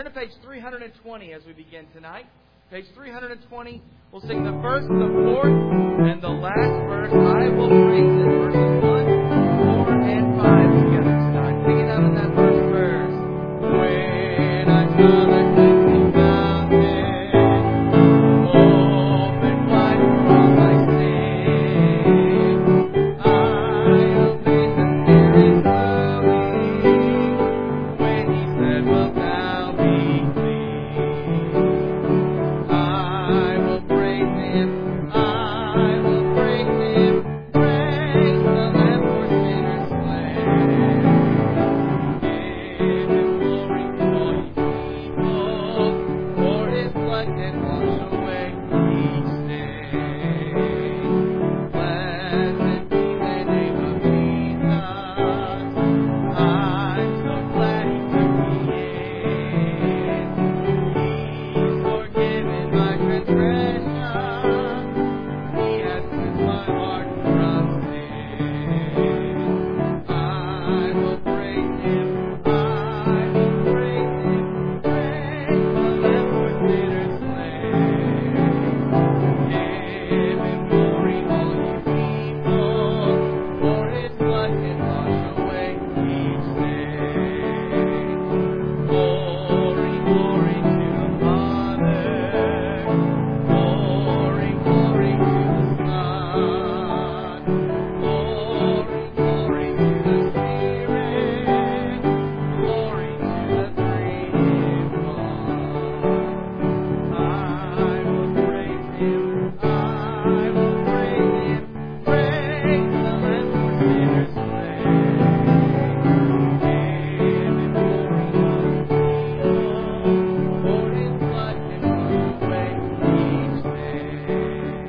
Turn to page 320 as we begin tonight. Page 320, we'll sing the first, the fourth, and the last verse. I will praise it. Verses 1, 4, and 5 together tonight. Sing it out in that first verse. When I saw the cleansing fountain, open wide for all my sin, I obeyed the Spirit's moving when He said, "Well, thou be clean." I will praise Him. I will praise Him. Praise the Lamb for sinners slain. Give Him glory to all Ye people, for His blood can wash away each stain. Blessed be the name of Jesus. I'm so glad He took me in. He's forgiven my transgression. He has cleansed my heart from sin. I will praise Him. I will praise Him. Praise the Lamb for sinners slain. Give Him glory, all Ye people, for His blood can wash away each stain. Glory, glory to the Father. Glory, glory to the Son. Glory, glory to the Spirit. Glory to the three in one. I will praise Him. I will praise Him. Praise the Lamb for sinners slain. Give Him glory, all Ye people, for His blood can wash away each stain.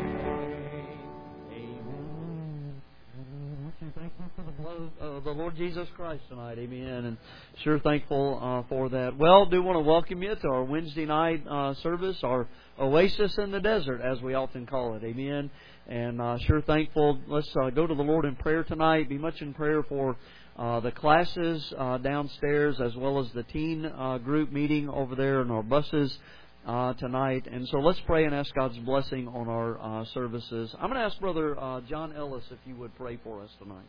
Amen. Thankful for the blood of the Lord Jesus Christ tonight. Amen. And sure thankful for that. Well, do want to welcome you to our Wednesday night service, our Oasis in the Desert, as we often call it. Amen. And sure thankful. Let's go to the Lord in prayer tonight. Be much in prayer for the classes downstairs, as well as the teen group meeting over there in our buses tonight. And so let's pray and ask God's blessing on our services. I'm going to ask Brother John Ellis if you would pray for us tonight.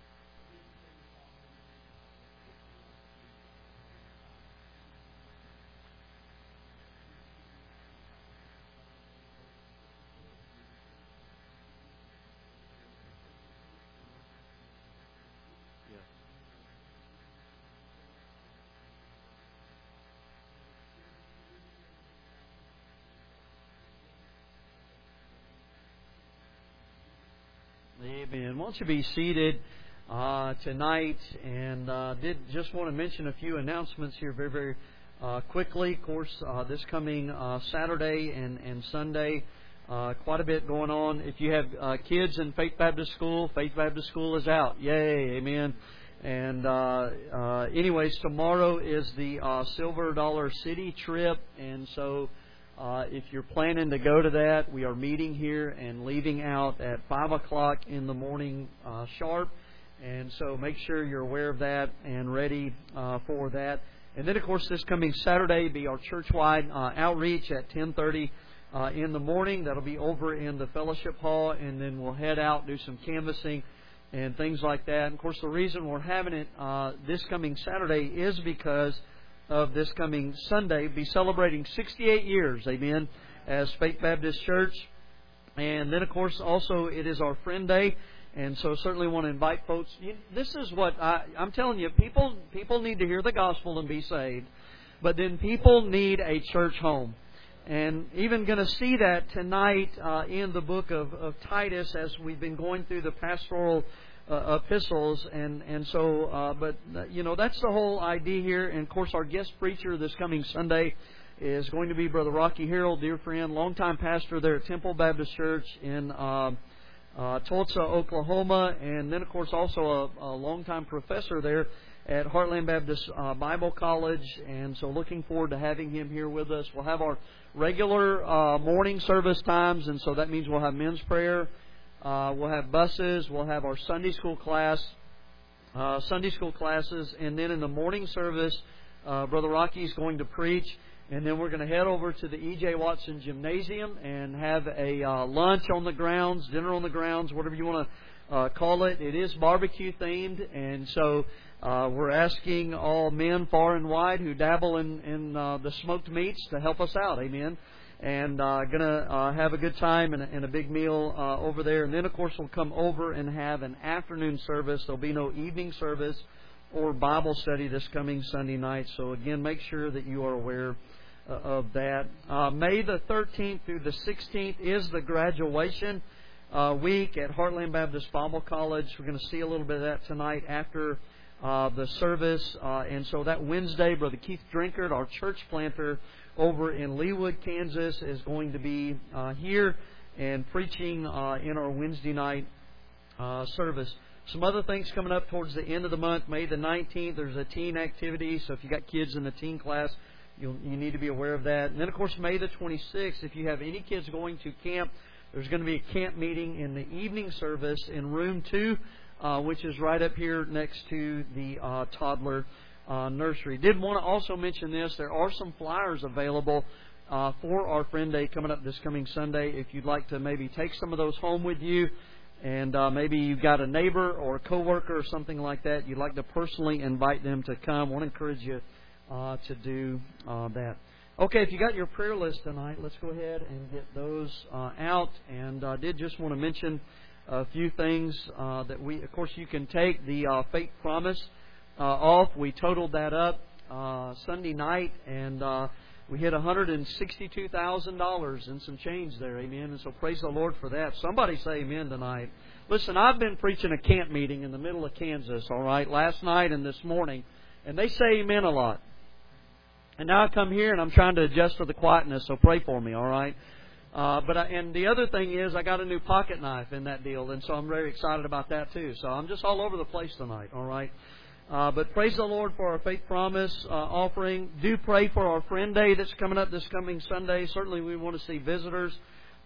Amen. Why don't you be seated tonight? And did just want to mention a few announcements here very, very quickly. Of course, this coming Saturday and Sunday, quite a bit going on. If you have kids in Faith Baptist School is out. Yay, amen. And anyways, tomorrow is the Silver Dollar City trip, and so if you're planning to go to that, we are meeting here and leaving out at 5 o'clock in the morning sharp. And so make sure you're aware of that and ready for that. And then, of course, this coming Saturday be our church-wide outreach at 10:30 in the morning. That'll be over in the fellowship hall, and then we'll head out, do some canvassing and things like that. And, of course, the reason we're having it this coming Saturday is because of this coming Sunday, be celebrating 68 years, amen, as Faith Baptist Church. And then, of course, also it is our Friend Day, and so certainly want to invite folks. This is what I'm telling you, people need to hear the gospel and be saved, but then people need a church home. And even going to see that tonight in the book of Titus as we've been going through the pastoral epistles, and so but that's the whole idea here. And of course, our guest preacher this coming Sunday is going to be Brother Rocky Harrell, dear friend, longtime pastor there at Temple Baptist Church in Tulsa, Oklahoma, and then of course also a longtime professor there at Heartland Baptist Bible College. And so looking forward to having him here with us. We'll have our regular morning service times, and so that means we'll have men's prayer. We'll have buses. We'll have our Sunday school classes. And then in the morning service, Brother Rocky is going to preach. And then we're going to head over to the E.J. Watson Gymnasium and have a lunch on the grounds, dinner on the grounds, whatever you want to call it. It is barbecue themed, and so we're asking all men far and wide who dabble in the smoked meats to help us out. Amen. And going to have a good time and a big meal over there. And then, of course, we'll come over and have an afternoon service. There'll be no evening service or Bible study this coming Sunday night. So, again, make sure that you are aware of that. May the 13th through the 16th is the graduation week at Heartland Baptist Bible College. We're going to see a little bit of that tonight after the service. And so that Wednesday, Brother Keith Drinkard, our church planter over in Leawood, Kansas, is going to be here and preaching in our Wednesday night service. Some other things coming up towards the end of the month. May the 19th, there's a teen activity. So if you got kids in the teen class, you need to be aware of that. And then, of course, May the 26th, if you have any kids going to camp, there's going to be a camp meeting in the evening service in room 2, which is right up here next to the toddler nursery. Did want to also mention this. There are some flyers available for our Friend Day coming up this coming Sunday. If you'd like to maybe take some of those home with you, and maybe you've got a neighbor or a coworker or something like that, you'd like to personally invite them to come, I want to encourage you to do that. Okay, if you got your prayer list tonight, let's go ahead and get those out. And I did just want to mention a few things that of course, you can take the Faith Promise off. We totaled that up Sunday night, and we hit $162,000 and some change there. Amen. And so praise the Lord for that. Somebody say amen tonight. Listen, I've been preaching a camp meeting in the middle of Kansas, all right, last night and this morning, and they say amen a lot. And now I come here and I'm trying to adjust to the quietness, so pray for me, all right? And the other thing is I got a new pocket knife in that deal, and so I'm very excited about that too. So I'm just all over the place tonight, all right? But praise the Lord for our Faith Promise offering. Do pray for our Friend Day that's coming up this coming Sunday. Certainly we want to see visitors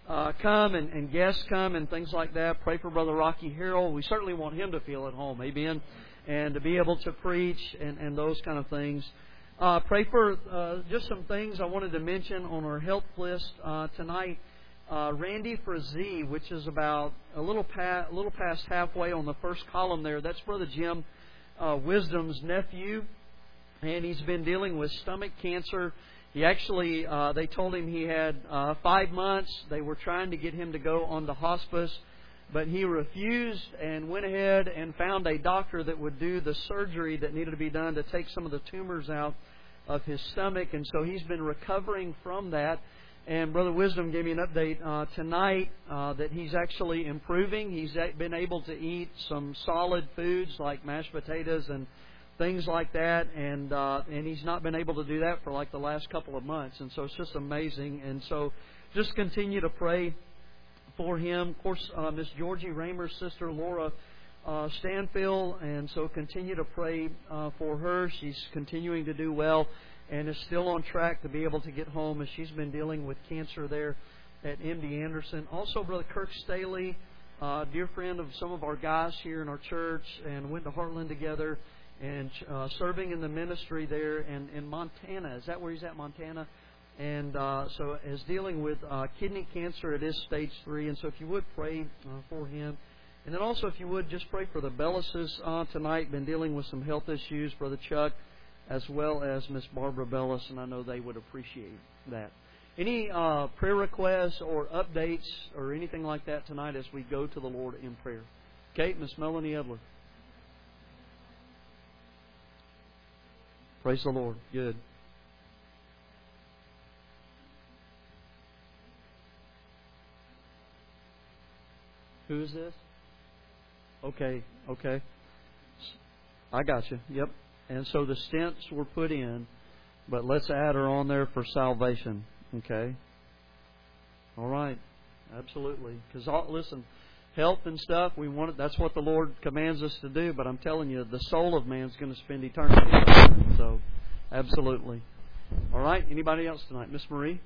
come and guests come and things like that. Pray for Brother Rocky Harrell. We certainly want him to feel at home, amen, and to be able to preach and those kind of things. Pray for just some things I wanted to mention on our health list tonight. Randy Frazee, which is about a little past halfway on the first column there. That's Brother Jim Wisdom's nephew, and he's been dealing with stomach cancer. He actually, they told him he had 5 months. They were trying to get him to go on the hospice, but he refused and went ahead and found a doctor that would do the surgery that needed to be done to take some of the tumors out of his stomach. And so he's been recovering from that. And Brother Wisdom gave me an update tonight that he's actually improving. He's been able to eat some solid foods like mashed potatoes and things like that. And he's not been able to do that for like the last couple of months. And so it's just amazing. And so just continue to pray for him. Of course, Miss Georgie Raymer's sister, Laura Stanfield, and so continue to pray for her. She's continuing to do well and is still on track to be able to get home as she's been dealing with cancer there at MD Anderson. Also, Brother Kirk Staley, dear friend of some of our guys here in our church, and went to Heartland together and serving in the ministry there in Montana. Is that where he's at, Montana? And so is dealing with kidney cancer. It is stage 3. And so if you would pray for him. And then also if you would just pray for the Bellises tonight. Been dealing with some health issues, Brother Chuck, as well as Miss Barbara Bellis. And I know they would appreciate that. Any prayer requests or updates or anything like that tonight as we go to the Lord in prayer? Okay, Miss Melanie Edler. Praise the Lord. Good. Who is this? Okay. I got you. Yep. And so the stents were put in, but let's add her on there for salvation. Okay. All right. Absolutely. Because listen, health and stuff, we want it. That's what the Lord commands us to do. But I'm telling you, the soul of man is going to spend eternity. So, absolutely. All right. Anybody else tonight? Miss Marie.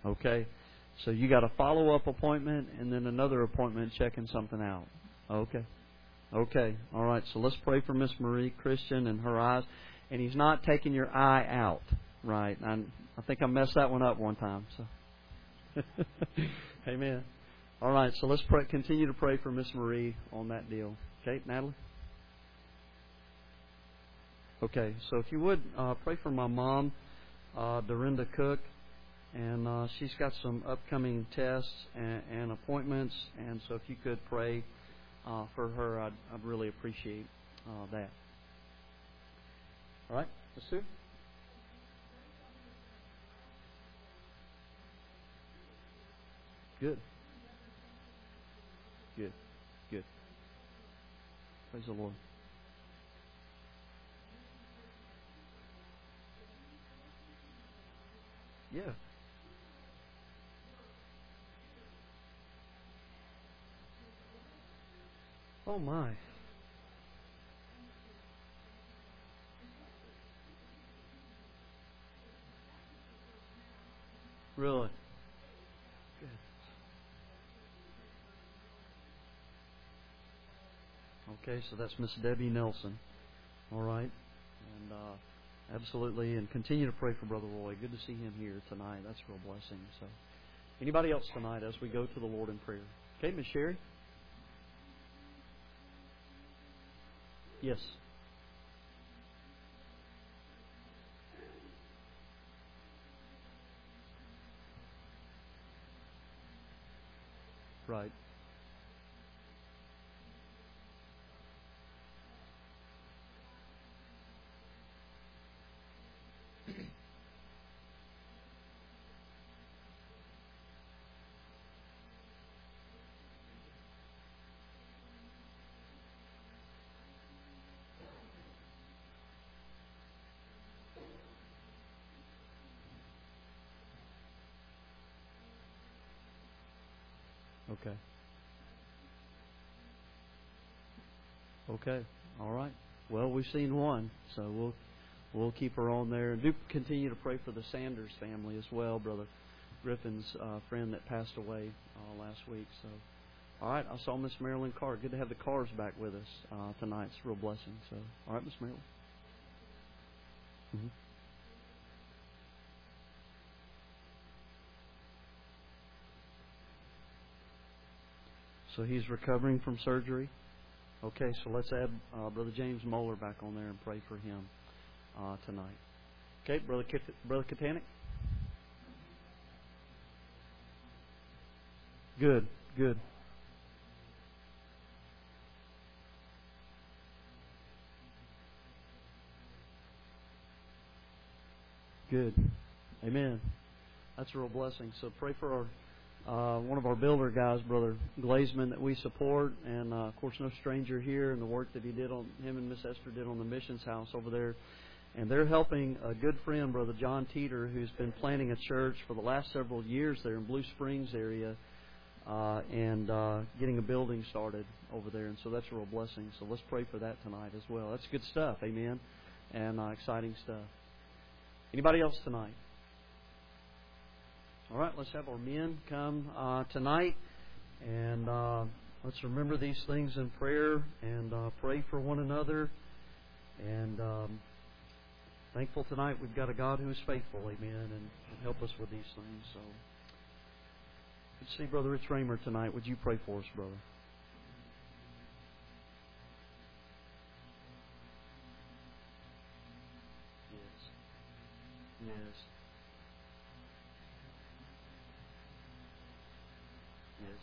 Okay? So you got a follow-up appointment and then another appointment checking something out. Okay. Okay. All right. So let's pray for Miss Marie Christian and her eyes. And he's not taking your eye out, right? I think I messed that one up one time. So, amen. All right. So let's pray, continue to pray for Miss Marie on that deal. Okay, Natalie. Okay. So if you would pray for my mom, Dorinda Cook, and she's got some upcoming tests and appointments. And so if you could pray for her, I'd really appreciate that. All right, Ms. Sue? Good. Good. Good. Praise the Lord. Yeah. Oh, my. Really? Good. Okay, so that's Miss Debbie Nelson. All right. And absolutely. And continue to pray for Brother Roy. Good to see him here tonight. That's a real blessing. So, anybody else tonight as we go to the Lord in prayer? Okay, Miss Sherry? Yes. Right. Okay. Okay. All right. Well, we've seen one, so we'll keep her on there, and do continue to pray for the Sanders family as well, Brother Griffin's friend that passed away last week. So, all right. I saw Miss Marilyn Carr. Good to have the Carrs back with us tonight. It's a real blessing. So, all right, Miss Marilyn. Mm-hmm. So he's recovering from surgery. Okay, so let's add Brother James Moeller back on there and pray for him tonight. Okay, Brother Katanic? Good, good. Good. Amen. That's a real blessing. So pray for our one of our builder guys, Brother Glazman, that we support, and of course no stranger here, and the work that he did on him and Miss Esther did on the missions house over there. And they're helping a good friend, Brother John Teeter, who's been planting a church for the last several years there in Blue Springs area, and getting a building started over there. And so that's a real blessing. So let's pray for that tonight as well. That's good stuff. Amen. And exciting stuff. Anybody else tonight? All right, let's have our men come tonight, and let's remember these things in prayer and pray for one another. And thankful tonight we've got a God who is faithful, amen, and help us with these things. So, let's see Brother Rich Raymer tonight. Would you pray for us, brother? Yes. Yes. Yes.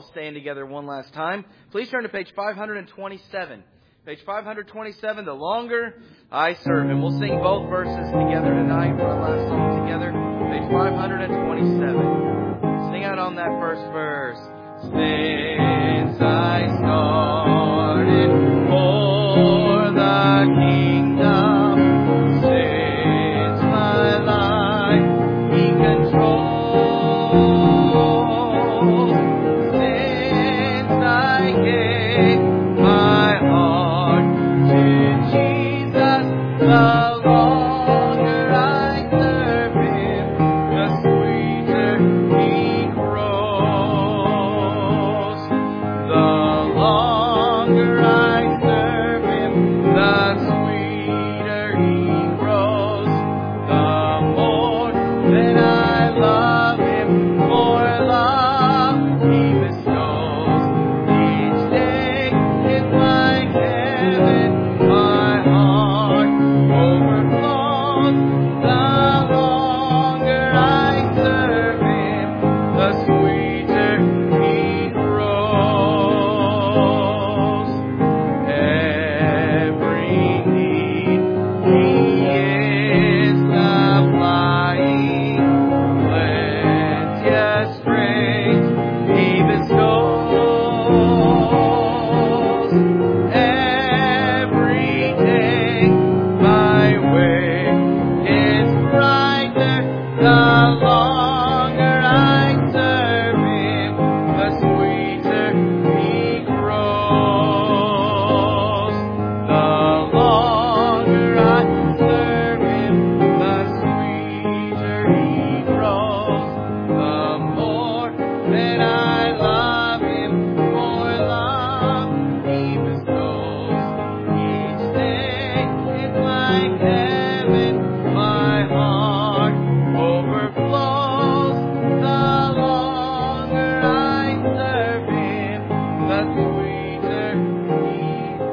all stand together one last time. Please turn to page 527. Page 527, The Longer I Serve Him. We'll sing both verses together tonight. One last song together. Page 527. Sing out on that first verse. Since I started for the kingdom, since my life He controls, since I gave my heart to Jesus, the longer I serve Him, the sweeter He grows. The longer I serve Him, the sweeter He grows. The more that I love Him, more love He bestows. Each day is like heaven, my heart overflows. The longer I serve Him, the sweeter He grows. Every need He is supplying, plenteous strength He bestows. Every day my way is brighter, the longer I serve Him, the sweeter He grows. The longer I serve Him, the sweeter He grows. The more that I love Him, more love He bestows. Each day is like heaven, my heart overflows. The longer I serve Him, the sweeter He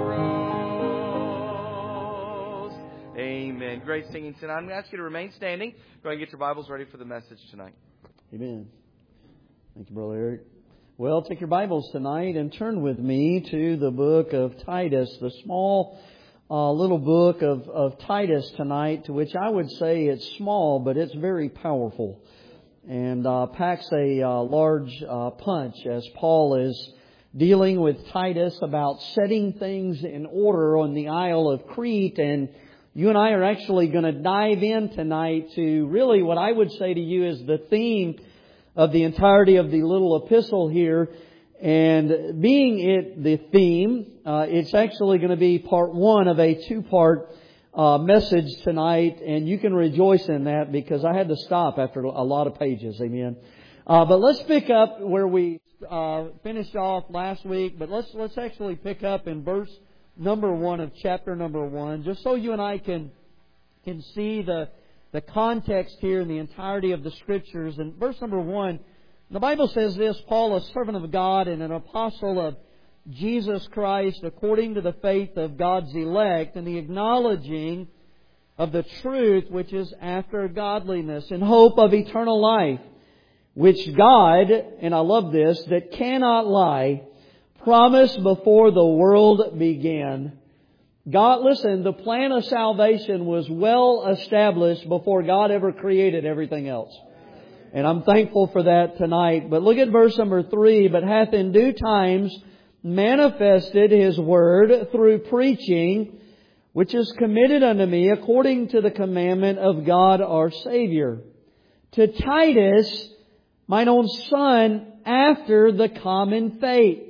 grows. Amen. Great singing tonight. I'm going to ask you to remain standing. Go ahead and get your Bibles ready for the message tonight. Amen. Thank you, Brother Eric. Well, take your Bibles tonight and turn with me to the book of Titus, the small little book of Titus tonight, to which I would say it's small, but it's very powerful and packs a large punch as Paul is dealing with Titus about setting things in order on the Isle of Crete. And you and I are actually going to dive in tonight to really what I would say to you is the theme of the entirety of the little epistle here. And being it the theme, it's actually going to be part one of a two-part message tonight. And you can rejoice in that because I had to stop after a lot of pages. Amen. But let's pick up where we finished off last week. But let's actually pick up in verse number 1 of chapter number 1, just so you and I can see the context here in the entirety of the Scriptures. In verse number 1, the Bible says this: Paul, a servant of God and an apostle of Jesus Christ, according to the faith of God's elect, and the acknowledging of the truth which is after godliness, in hope of eternal life, which God, and I love this, that cannot lie, promised before the world began. God, listen, the plan of salvation was well established before God ever created everything else. And I'm thankful for that tonight. But look at verse number 3. But hath in due times manifested His word through preaching, which is committed unto me according to the commandment of God our Savior. To Titus, mine own son, after the common faith,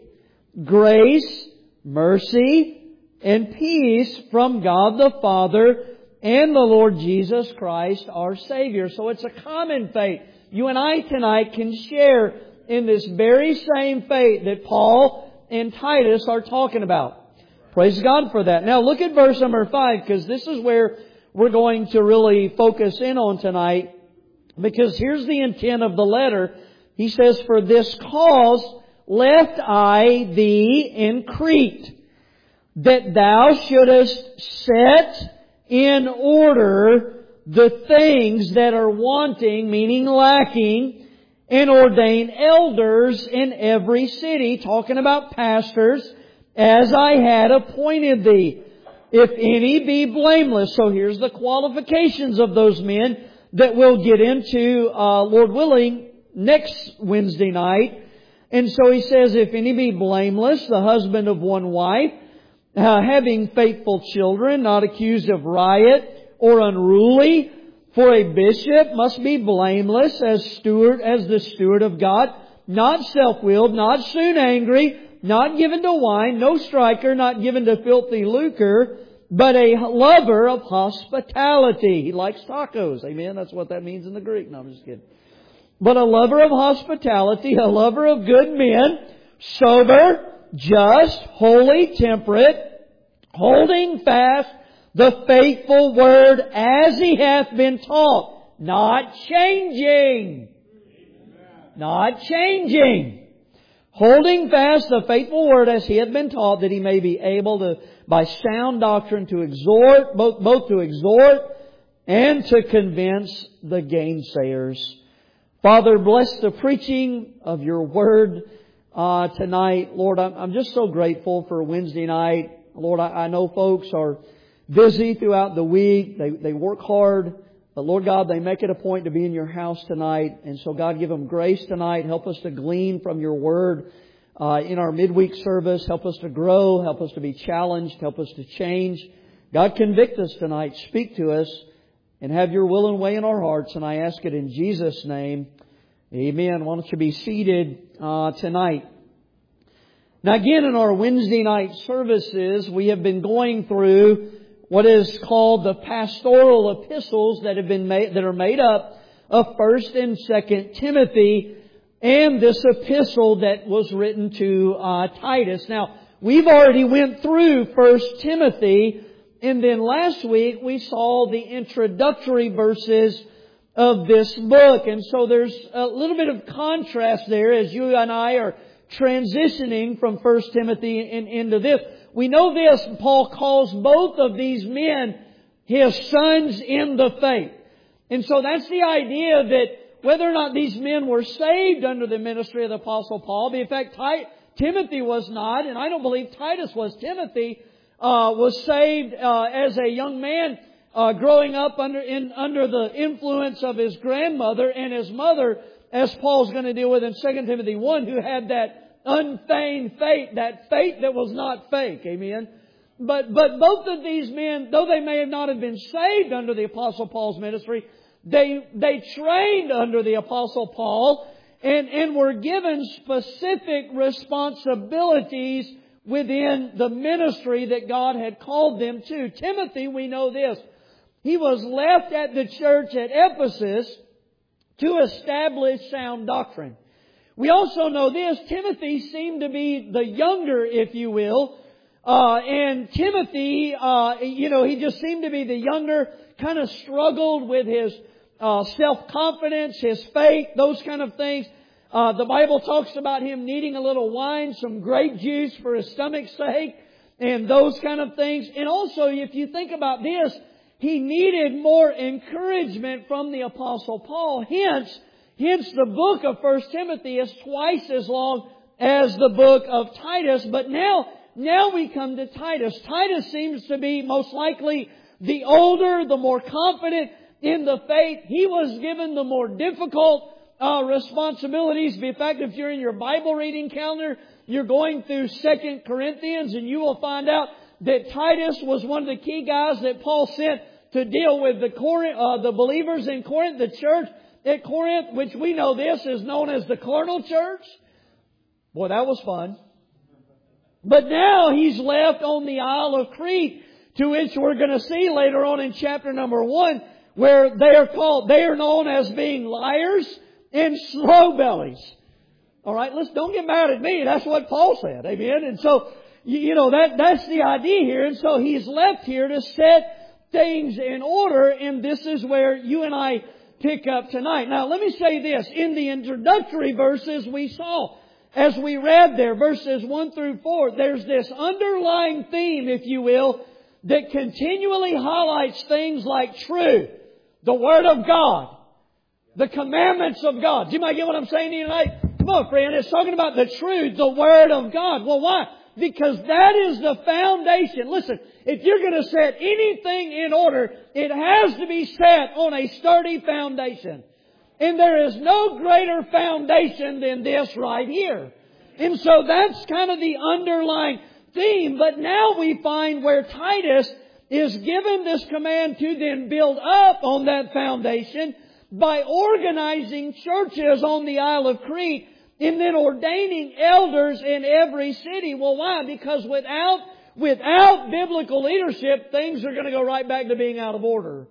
grace, mercy, and peace from God the Father and the Lord Jesus Christ our Savior. So it's a common faith. You and I tonight can share in this very same faith that Paul and Titus are talking about. Praise God for that. Now look at verse number 5, because this is where we're going to really focus in on tonight. Because here's the intent of the letter. He says, for this cause left I thee in Crete, that thou shouldest set in order the things that are wanting, meaning lacking, and ordain elders in every city, talking about pastors, as I had appointed thee. If any be blameless. So here's the qualifications of those men that we'll get into, Lord willing, next Wednesday night. And so he says, if any be blameless, the husband of one wife, having faithful children, not accused of riot or unruly. For a bishop must be blameless as the steward of God, not self-willed, not soon angry, not given to wine, no striker, not given to filthy lucre, but a lover of hospitality. He likes tacos. Amen. That's what that means in the Greek. No, I'm just kidding. But a lover of hospitality, a lover of good men, sober, just, holy, temperate, holding fast the faithful word as he hath been taught. Not changing. Not changing. Holding fast the faithful word as he hath been taught, that he may be able to, by sound doctrine, to exhort, both to exhort and to convince the gainsayers. Father, bless the preaching of your word tonight. Lord, I'm just so grateful for Wednesday night. Lord, I know folks are busy throughout the week. They work hard. But Lord God, they make it a point to be in your house tonight. And so God, give them grace tonight. Help us to glean from your word in our midweek service. Help us to grow. Help us to be challenged. Help us to change. God, convict us tonight. Speak to us. And have your will and way in our hearts. And I ask it in Jesus' name. Amen. Why don't you be seated tonight? Now again, in our Wednesday night services, we have been going through what is called the pastoral epistles that are made up of 1st and 2nd Timothy, and this epistle that was written to Titus. Now, we've already went through 1st Timothy, and then last week we saw the introductory verses of this book. And so there's a little bit of contrast there as you and I are transitioning from 1 Timothy into this. We know this, Paul calls both of these men his sons in the faith. And so that's the idea that whether or not these men were saved under the ministry of the Apostle Paul, in fact, Timothy was not, and I don't believe Titus was. Timothy was saved as a young man growing up under the influence of his grandmother and his mother, as Paul's going to deal with in 2 Timothy 1, who had that unfeigned faith, that faith that was not fake. Amen. But both of these men, though they may not have been saved under the Apostle Paul's ministry, they trained under the Apostle Paul and were given specific responsibilities within the ministry that God had called them to. Timothy, we know this. He was left at the church at Ephesus to establish sound doctrine. We also know this. Timothy seemed to be the younger, if you will. And Timothy, he just seemed to be the younger, kind of struggled with his self-confidence, his faith, those kind of things. The Bible talks about him needing a little wine, some grape juice for his stomach's sake, and those kind of things. And also, if you think about this, he needed more encouragement from the Apostle Paul. Hence the book of 1 Timothy is twice as long as the book of Titus. But now we come to Titus. Titus seems to be most likely the older, the more confident in the faith. He was given the more difficult responsibilities. In fact, if you're in your Bible reading calendar, you're going through 2 Corinthians, and you will find out that Titus was one of the key guys that Paul sent to deal with the believers in Corinth, the church at Corinth, which we know this is known as the carnal church. Boy, that was fun. But now he's left on the Isle of Crete, to which we're going to see later on in chapter number 1, where they are known as being liars and slow bellies. All right, don't get mad at me. That's what Paul said. Amen. And so, that's the idea here. And so he's left here to set things in order, and this is where you and I pick up tonight. Now, let me say this. In the introductory verses we saw, as we read there, verses 1 through 4, there's this underlying theme, if you will, that continually highlights things like truth, the Word of God, The commandments of God. Do you might get what I'm saying to you tonight? Come on, friend. It's talking about the truth, the Word of God. Well, why? Because that is the foundation. Listen, if you're going to set anything in order, it has to be set on a sturdy foundation. And there is no greater foundation than this right here. And so that's kind of the underlying theme. But now we find where Titus is given this command to then build up on that foundation by organizing churches on the Isle of Crete and then ordaining elders in every city. Well, why? Because without biblical leadership, things are going to go right back to being out of order.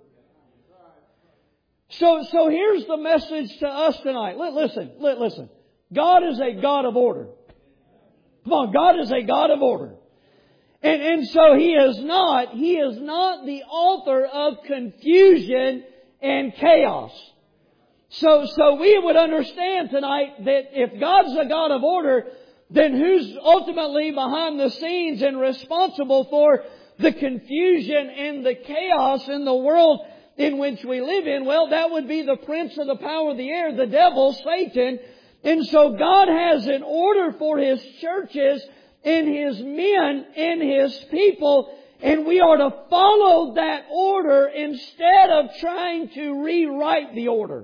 So here's the message to us tonight. Listen. God is a God of order. Come on, God is a God of order. And so He is not the author of confusion and chaos. So we would understand tonight that if God's a God of order, then who's ultimately behind the scenes and responsible for the confusion and the chaos in the world in which we live in? Well, that would be the prince of the power of the air, the devil, Satan. And so God has an order for His churches and His men and His people, and we are to follow that order instead of trying to rewrite the order.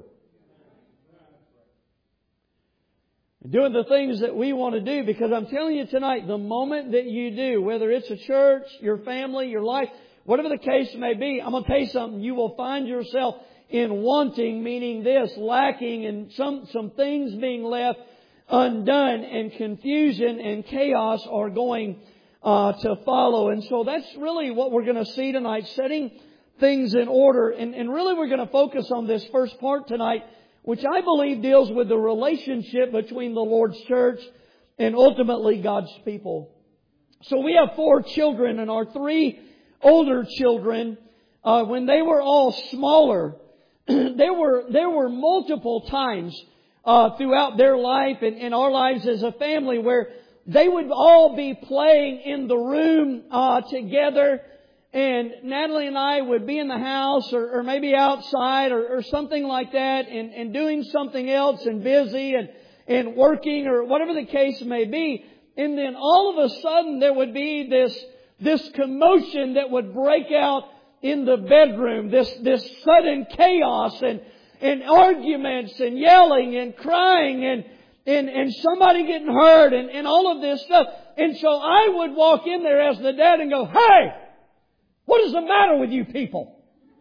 Doing the things that we want to do, because I'm telling you tonight, the moment that you do, whether it's a church, your family, your life, whatever the case may be, I'm going to tell you something, you will find yourself in wanting, meaning this, lacking, and some things being left undone, and confusion and chaos are going to follow. And so that's really what we're going to see tonight, setting things in order. And really we're going to focus on this first part tonight, which I believe deals with the relationship between the Lord's church and ultimately God's people. So we have 4 children, and our 3 older children, when they were all smaller, there were multiple times throughout their life and our lives as a family where they would all be playing in the room together. And Natalie and I would be in the house or maybe outside or something like that and doing something else and busy and working or whatever the case may be. And then all of a sudden there would be this commotion that would break out in the bedroom, this sudden chaos and arguments and yelling and crying and somebody getting hurt and all of this stuff. And so I would walk in there as the dad and go, "Hey! What is the matter with you people?"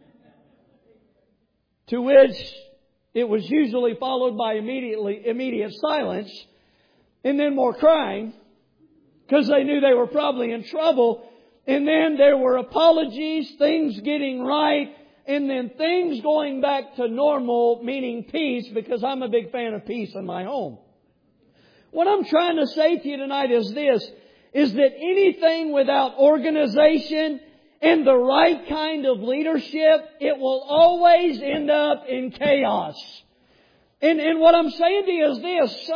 To which it was usually followed by immediate silence and then more crying because they knew they were probably in trouble. And then there were apologies, things getting right, and then things going back to normal, meaning peace, because I'm a big fan of peace in my home. What I'm trying to say to you tonight is this, is that anything without organization and the right kind of leadership, it will always end up in chaos. And what I'm saying to you is this: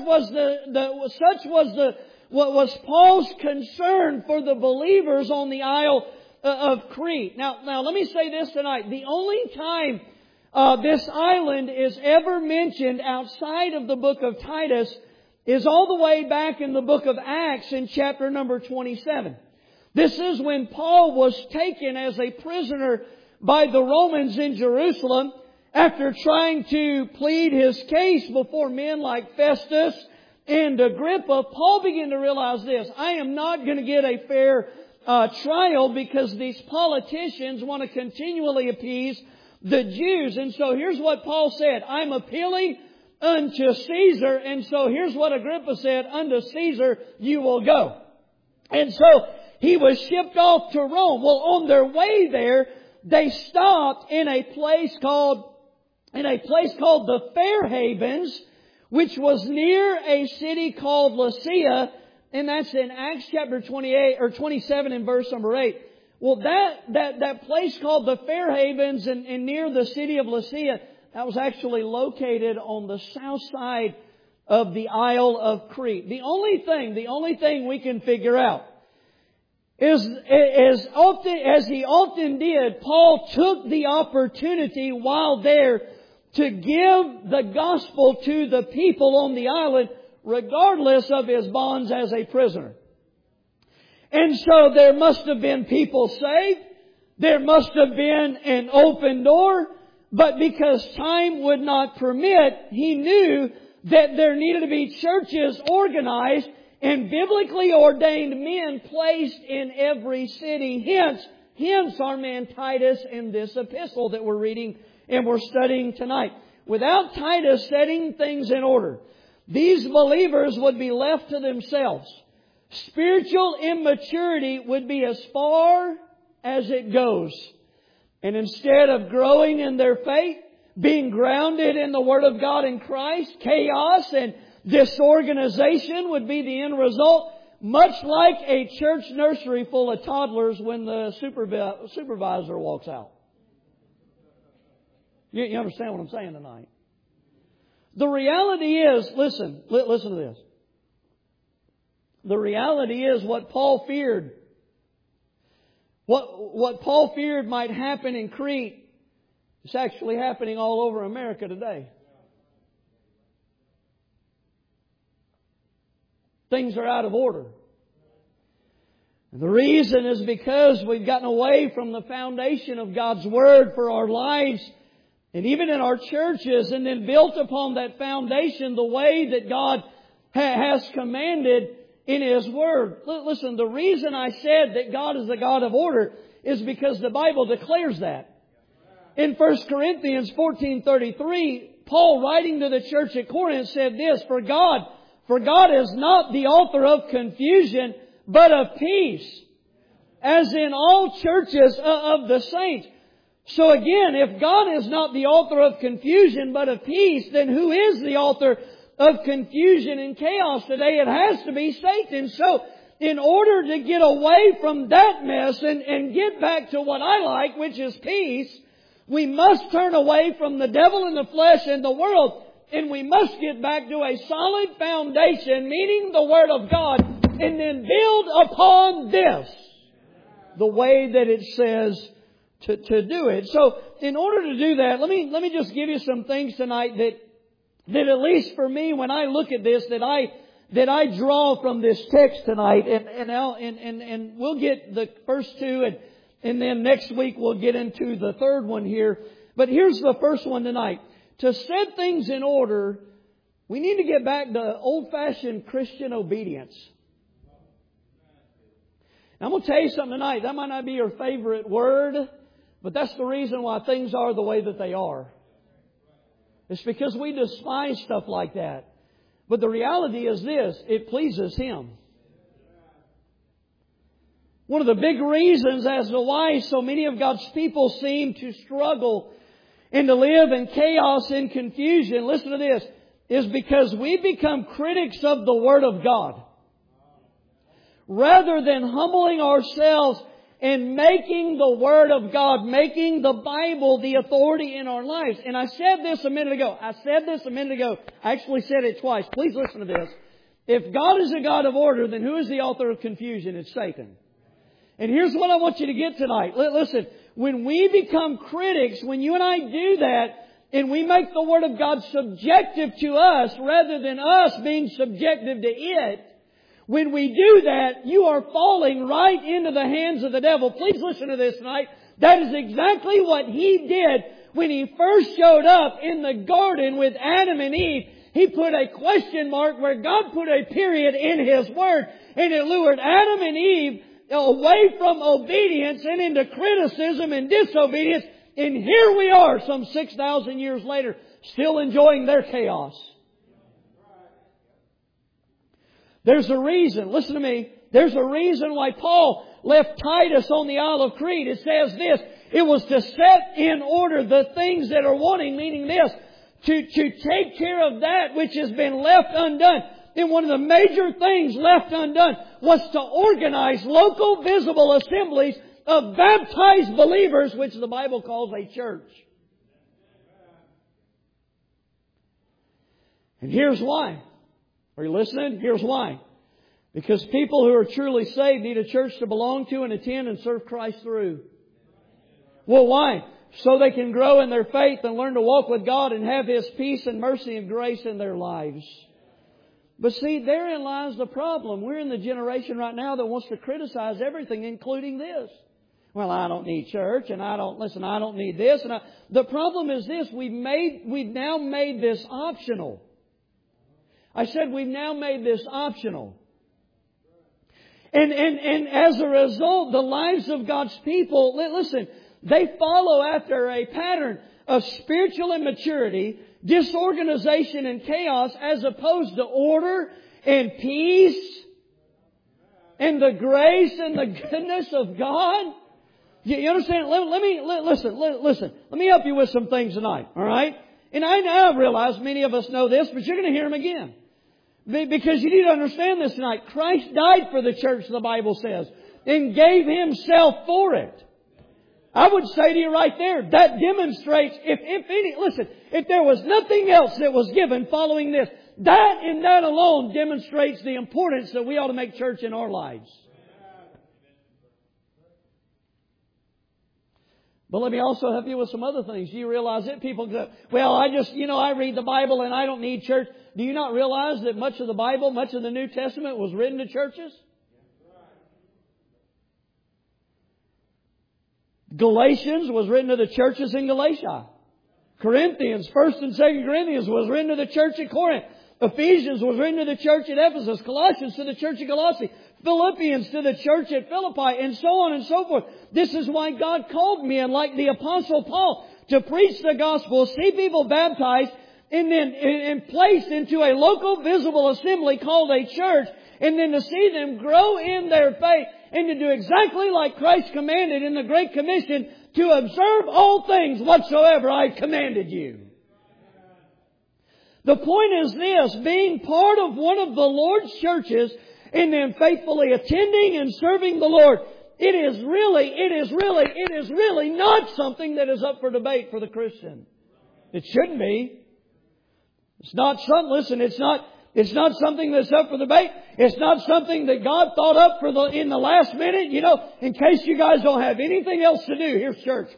what was Paul's concern for the believers on the Isle of Crete. Now let me say this tonight: the only time this island is ever mentioned outside of the book of Titus is all the way back in the book of Acts in chapter number 27. This is when Paul was taken as a prisoner by the Romans in Jerusalem after trying to plead his case before men like Festus and Agrippa. Paul began to realize this: I am not going to get a fair trial because these politicians want to continually appease the Jews. And so here's what Paul said: I'm appealing unto Caesar. And so here's what Agrippa said: unto Caesar you will go. And so he was shipped off to Rome. Well, on their way there, they stopped in a place called the Fair Havens, which was near a city called Lasea, and that's in Acts chapter 28 or 27 in verse number 8. Well, that place called the Fair Havens and near the city of Lasea, that was actually located on the south side of the Isle of Crete. The only thing we can figure out is, as he often did, Paul took the opportunity while there to give the gospel to the people on the island, regardless of his bonds as a prisoner. And so there must have been people saved. There must have been an open door. But because time would not permit, he knew that there needed to be churches organized and biblically ordained men placed in every city. Hence our man Titus in this epistle that we're reading and we're studying tonight. Without Titus setting things in order, these believers would be left to themselves. Spiritual immaturity would be as far as it goes. And instead of growing in their faith, being grounded in the Word of God in Christ, chaos and disorganization would be the end result, much like a church nursery full of toddlers when the supervisor walks out. You understand what I'm saying tonight? The reality is, listen to this. The reality is what Paul feared. What Paul feared might happen in Crete is actually happening all over America today. Things are out of order. And the reason is because we've gotten away from the foundation of God's Word for our lives and even in our churches, and then built upon that foundation the way that God has commanded in His Word. Listen, the reason I said that God is a God of order is because the Bible declares that. In 1 Corinthians 14:33, Paul, writing to the church at Corinth, said this, For God is not the author of confusion, but of peace, as in all churches of the saints. So again, if God is not the author of confusion, but of peace, then who is the author of confusion and chaos today? It has to be Satan. So in order to get away from that mess and get back to what I like, which is peace, we must turn away from the devil and the flesh and the world. And we must get back to a solid foundation, meaning the Word of God, and then build upon this the way that it says to do it. So in order to do that, let me just give you some things tonight that at least for me, when I look at this, that I draw from this text tonight, and we'll get the first two, and then next week we'll get into the third one here. But here's the first one tonight. To set things in order, we need to get back to old-fashioned Christian obedience. Now, I'm going to tell you something tonight. That might not be your favorite word, but that's the reason why things are the way that they are. It's because we despise stuff like that. But the reality is this, it pleases Him. One of the big reasons as to why so many of God's people seem to struggle and to live in chaos and confusion, listen to this, is because we become critics of the Word of God. Rather than humbling ourselves and making the Word of God, making the Bible the authority in our lives. And I said this a minute ago. I actually said it twice. Please listen to this. If God is a God of order, then who is the author of confusion? It's Satan. And here's what I want you to get tonight. Listen, when we become critics, when you and I do that, and we make the Word of God subjective to us rather than us being subjective to it, when we do that, you are falling right into the hands of the devil. Please listen to this tonight. That is exactly what he did when he first showed up in the garden with Adam and Eve. He put a question mark where God put a period in His Word, and it lured Adam and Eve away from obedience and into criticism and disobedience. And here we are some 6,000 years later, still enjoying their chaos. There's a reason, listen to me, there's a reason why Paul left Titus on the Isle of Crete. It says this, it was to set in order the things that are wanting, meaning this, to take care of that which has been left undone. And one of the major things left undone was to organize local visible assemblies of baptized believers, which the Bible calls a church. And here's why. Are you listening? Here's why. Because people who are truly saved need a church to belong to and attend and serve Christ through. Well, why? so they can grow in their faith and learn to walk with God and have His peace and mercy and grace in their lives. But see, therein lies the problem. We're in the generation right now that wants to criticize everything, including this. Well, I don't need church, and I don't need this. The problem is this: we've now made this optional. I said we've now made this optional. And as a result, the lives of God's people, listen, they follow after a pattern of spiritual immaturity, disorganization and chaos, as opposed to order and peace and the grace and the goodness of God. You understand? Listen. Let me help you with some things tonight, all right? And I realize many of us know this, but you're going to hear them again. Because you need to understand this tonight. Christ died for the church, the Bible says, and gave Himself for it. I would say to you right there, that demonstrates, if there was nothing else that was given following this, that and that alone demonstrates the importance that we ought to make church in our lives. But let me also help you with some other things. You realize that people go, well, I read the Bible and I don't need church. Do you not realize that much of the Bible, much of the New Testament was written to churches? Galatians was written to the churches in Galatia. Corinthians, 1st and 2nd Corinthians was written to the church at Corinth. Ephesians was written to the church at Ephesus. Colossians to the church at Colossae. Philippians to the church at Philippi, and so on and so forth. This is why God called me, and like the Apostle Paul, to preach the gospel, see people baptized, and then placed into a local visible assembly called a church, and then to see them grow in their faith, and to do exactly like Christ commanded in the Great Commission, to observe all things whatsoever I commanded you. The point is this: being part of one of the Lord's churches and then faithfully attending and serving the Lord, it is really not something that is up for debate for the Christian. It shouldn't be. It's not something, it's not something that's up for debate. It's not something that God thought up in the last minute. In case you guys don't have anything else to do, here's church.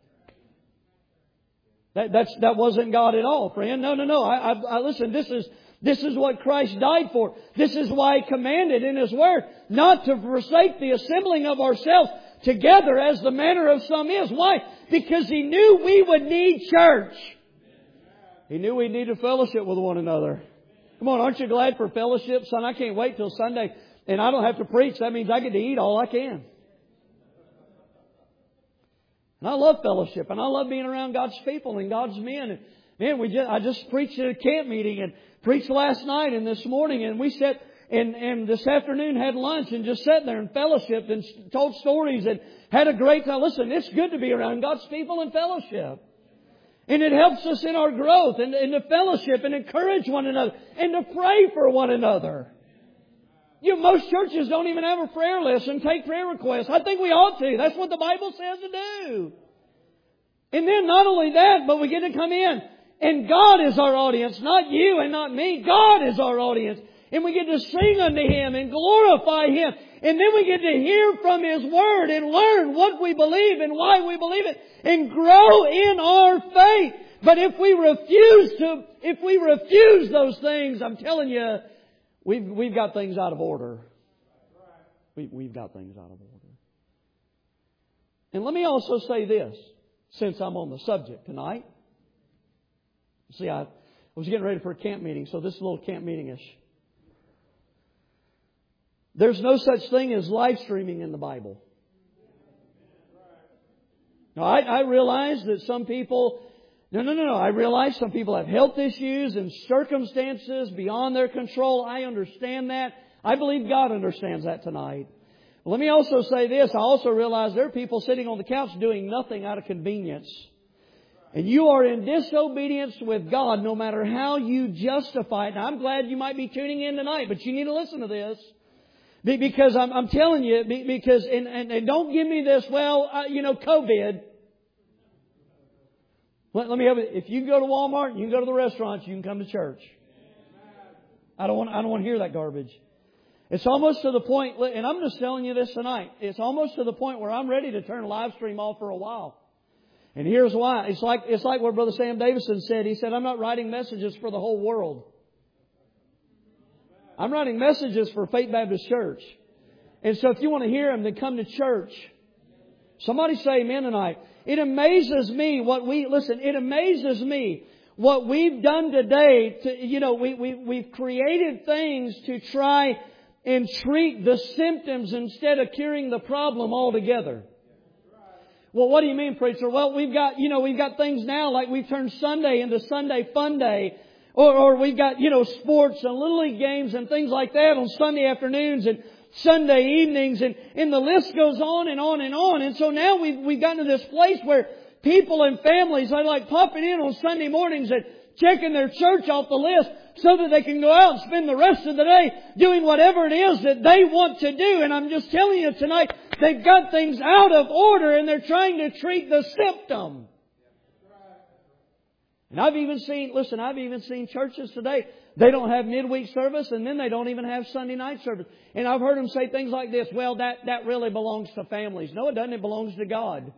That wasn't God at all, friend. No. Listen, this is what Christ died for. This is why He commanded in His Word not to forsake the assembling of ourselves together as the manner of some is. Why? Because He knew we would need church. He knew we needed fellowship with one another. Come on, aren't you glad for fellowship, son? I can't wait till Sunday and I don't have to preach. That means I get to eat all I can. And I love fellowship, and I love being around God's people and God's men. And man, I just preached at a camp meeting and preached last night and this morning, and we sat and this afternoon had lunch and just sat there and fellowshiped and told stories and had a great time. Listen, it's good to be around God's people and fellowship. And it helps us in our growth and to fellowship and encourage one another and to pray for one another. Most churches don't even have a prayer list and take prayer requests. I think we ought to. That's what the Bible says to do. And then not only that, but we get to come in and God is our audience, not you and not me. God is our audience. And we get to sing unto Him and glorify Him. And then we get to hear from His Word and learn what we believe and why we believe it and grow in our faith. But if we refuse those things, I'm telling you, we've got things out of order. We've got things out of order. And let me also say this, since I'm on the subject tonight. See, I was getting ready for a camp meeting, so this is a little camp meeting-ish. There's no such thing as live streaming in the Bible. Now, I realize that some people... No. I realize some people have health issues and circumstances beyond their control. I understand that. I believe God understands that tonight. But let me also say this. I also realize there are people sitting on the couch doing nothing out of convenience. And you are in disobedience with God no matter how you justify it. Now, I'm glad you might be tuning in tonight, but you need to listen to this. Because I'm telling you, because, and don't give me this, COVID. Let me have it. If you go to Walmart, you can go to the restaurants, you can come to church. I don't want to hear that garbage. It's almost to the point, and I'm just telling you this tonight, it's almost to the point where I'm ready to turn live stream off for a while. And here's why. It's like what Brother Sam Davison said. He said, I'm not writing messages for the whole world. I'm writing messages for Faith Baptist Church. And so if you want to hear them, then come to church. Somebody say amen tonight. It amazes me it amazes me what we've done today. We've created things to try and treat the symptoms instead of curing the problem altogether. Well, what do you mean, preacher? Well, we've got things now like we've turned Sunday into Sunday Fun Day. Or we've got, sports and Little League games and things like that on Sunday afternoons and Sunday evenings, and the list goes on and on and on. And so now we've gotten to this place where people and families are like popping in on Sunday mornings and checking their church off the list so that they can go out and spend the rest of the day doing whatever it is that they want to do. And I'm just telling you tonight, they've got things out of order and they're trying to treat the symptom. And I've even seen churches today, they don't have midweek service and then they don't even have Sunday night service. And I've heard them say things like this, well, that really belongs to families. No, it doesn't. It belongs to God.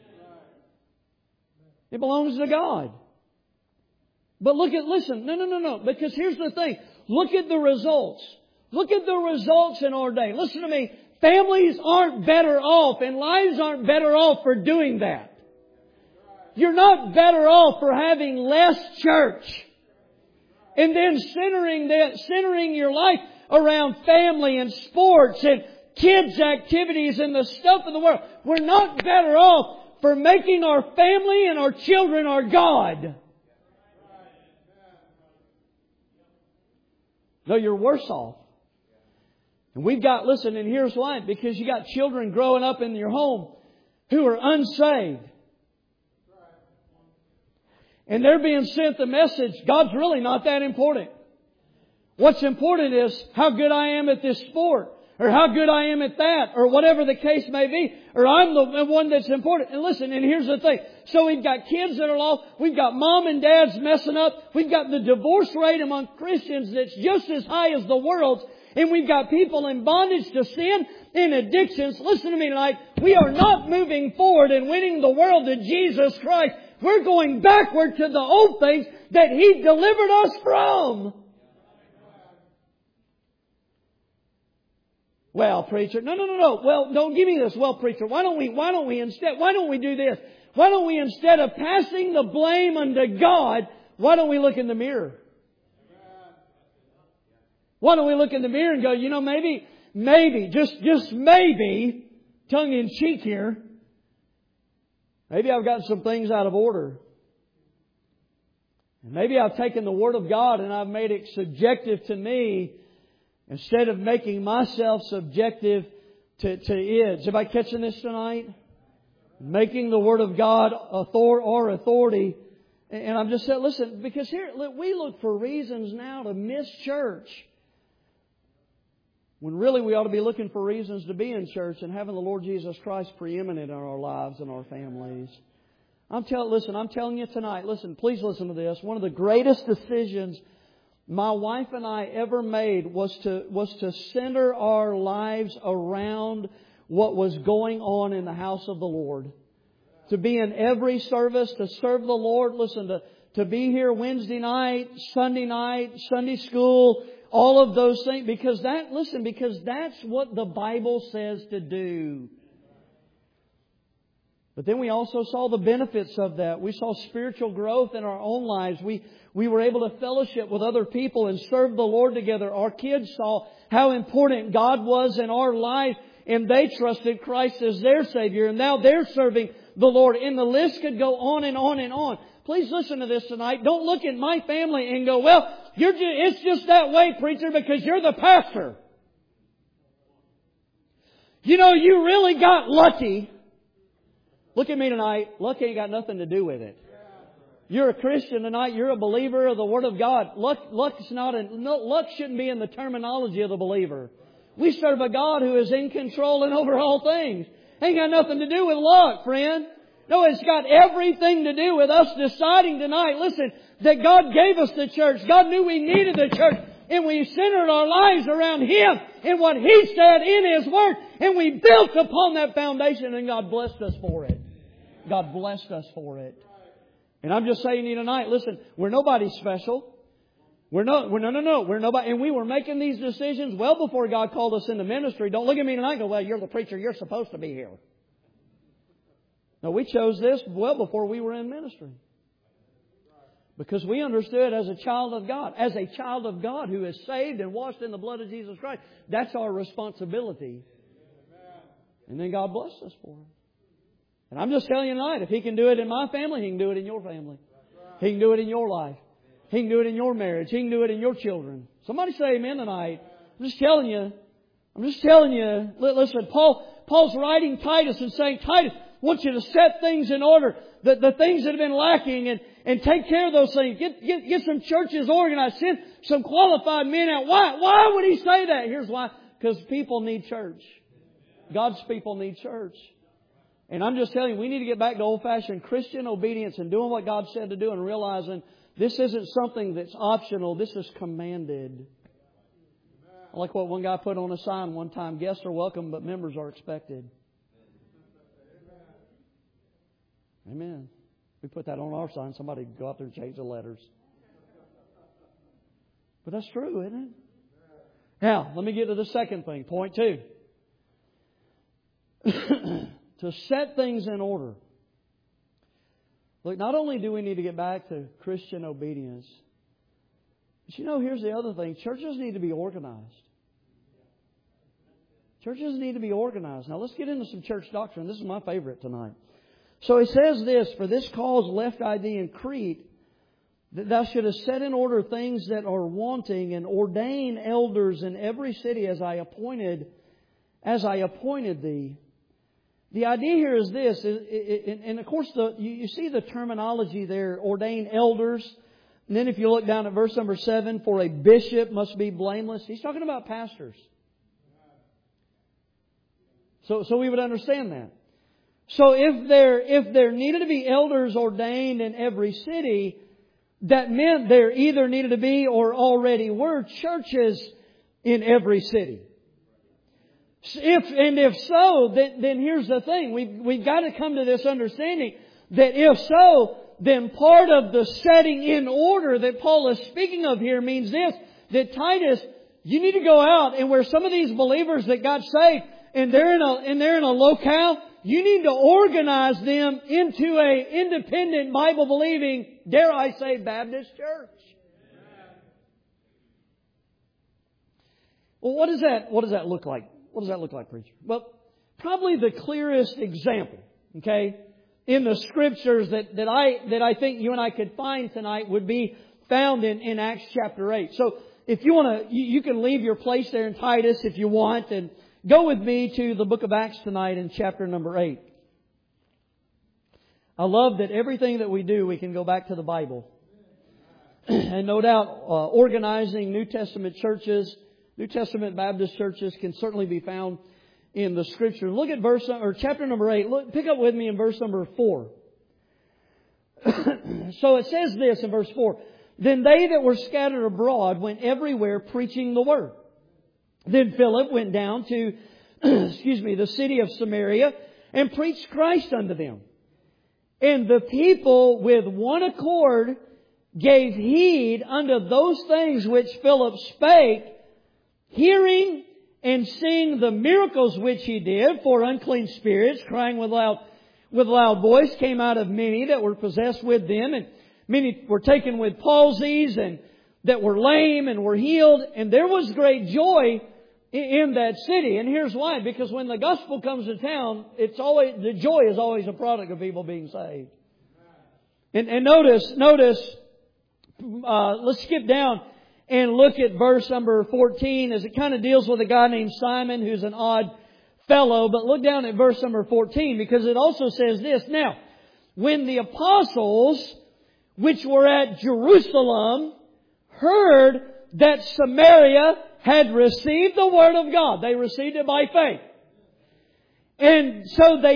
It belongs to God. But no. Because here's the thing. Look at the results. Look at the results in our day. Listen to me. Families aren't better off and lives aren't better off for doing that. You're not better off for having less church and then centering your life around family and sports and kids' activities and the stuff of the world. We're not better off for making our family and our children our God. No, you're worse off. And and here's why. Because you got children growing up in your home who are unsaved. And they're being sent the message, God's really not that important. What's important is how good I am at this sport, or how good I am at that, or whatever the case may be, or I'm the one that's important. And listen, and here's the thing. So we've got kids that are lost. We've got mom and dads messing up. We've got the divorce rate among Christians that's just as high as the world's. And we've got people in bondage to sin and addictions. Listen to me tonight. We are not moving forward and winning the world to Jesus Christ. We're going backward to the old things that He delivered us from. Well, preacher, no. Well, don't give me this. Well, preacher, why don't we do this? Why don't we, instead of passing the blame unto God, why don't we look in the mirror? Why don't we look in the mirror and go, maybe, just maybe, tongue in cheek here, maybe I've gotten some things out of order. And maybe I've taken the Word of God and I've made it subjective to me instead of making myself subjective to it. Is everybody catching this tonight? Making the Word of God authority. And I'm just saying, listen, because here we look for reasons now to miss church, when really we ought to be looking for reasons to be in church and having the Lord Jesus Christ preeminent in our lives and our families. I'm telling you tonight, please listen to this. One of the greatest decisions my wife and I ever made was to center our lives around what was going on in the house of the Lord. To be in every service, to serve the Lord. To be here Wednesday night, Sunday school, all of those things. Because that's what the Bible says to do. But then we also saw the benefits of that. We saw spiritual growth in our own lives. We were able to fellowship with other people and serve the Lord together. Our kids saw how important God was in our life, and they trusted Christ as their Savior. And now they're serving the Lord. And the list could go on and on and on. Please listen to this tonight. Don't look at my family and go, well, it's just that way, preacher, because you're the pastor. You really got lucky. Look at me tonight. Luck ain't got nothing to do with it. You're a Christian tonight. You're a believer of the Word of God. Luck shouldn't be in the terminology of the believer. We serve a God who is in control and over all things. Ain't got nothing to do with luck, friend. No, it's got everything to do with us deciding tonight, that God gave us the church. God knew we needed the church. And we centered our lives around Him and what He said in His Word. And we built upon that foundation, and God blessed us for it. God blessed us for it. And I'm just saying to you tonight, listen, we're nobody special. We're nobody. And we were making these decisions well before God called us into ministry. Don't look at me tonight and go, well, you're the preacher. You're supposed to be here. No, we chose this well before we were in ministry. Because we understood as a child of God who is saved and washed in the blood of Jesus Christ, that's our responsibility. And then God blessed us for it. And I'm just telling you tonight, if He can do it in my family, He can do it in your family. He can do it in your life. He can do it in your marriage. He can do it in your children. Somebody say amen tonight. I'm just telling you. Listen, Paul's writing Titus and saying, Titus, I want you to set things in order. The things that have been lacking and take care of those things. Get some churches organized. Send some qualified men out. Why would he say that? Here's why. Because people need church. God's people need church. And I'm just telling you, we need to get back to old-fashioned Christian obedience and doing what God said to do and realizing this isn't something that's optional. This is commanded. I like what one guy put on a sign one time. Guests are welcome, but members are expected. Amen. We put that on our sign. Somebody go out there and change the letters. But that's true, isn't it? Now, let me get to the second thing. Point 2. To set things in order. Look, not only do we need to get back to Christian obedience, but here's the other thing. Churches need to be organized. Churches need to be organized. Now, let's get into some church doctrine. This is my favorite tonight. So he says this, for this cause left I thee in Crete, that thou shouldest set in order things that are wanting, and ordain elders in every city as I appointed thee. The idea here is this, and of course you see the terminology there, ordain elders. And then if you look down at verse number 7, for a bishop must be blameless. He's talking about pastors. So we would understand that. So if there needed to be elders ordained in every city, that meant there either needed to be or already were churches in every city. If so, then here's the thing. We've got to come to this understanding that if so, then part of the setting in order that Paul is speaking of here means this, that Titus, you need to go out and where some of these believers that got saved and they're in a locale, you need to organize them into a independent Bible believing, dare I say, Baptist church. Well, what does that look like? What does that look like, preacher? Well, probably the clearest example, okay, in the Scriptures that I think you and I could find tonight would be found in Acts chapter 8. So if you want to, you can leave your place there in Titus if you want, and go with me to the book of Acts tonight in chapter number 8. I love that everything that we do, we can go back to the Bible. And no doubt, organizing New Testament churches, New Testament Baptist churches can certainly be found in the Scripture. Look at chapter number 8. Pick up with me in verse number 4. So it says this in verse 4. Then they that were scattered abroad went everywhere preaching the word. Then Philip went down to, the city of Samaria and preached Christ unto them. And the people with one accord gave heed unto those things which Philip spake, hearing and seeing the miracles which he did. For unclean spirits, crying with loud voice, came out of many that were possessed with them. And many were taken with palsies, and that were lame and were healed. And there was great joy in that city. And here's why. Because when the gospel comes to town, the joy is always a product of people being saved. And notice, let's skip down and look at verse number 14 as it kind of deals with a guy named Simon who's an odd fellow. But look down at verse number 14 because it also says this. Now, when the apostles which were at Jerusalem heard that Samaria had received the word of God, they received it by faith. And so they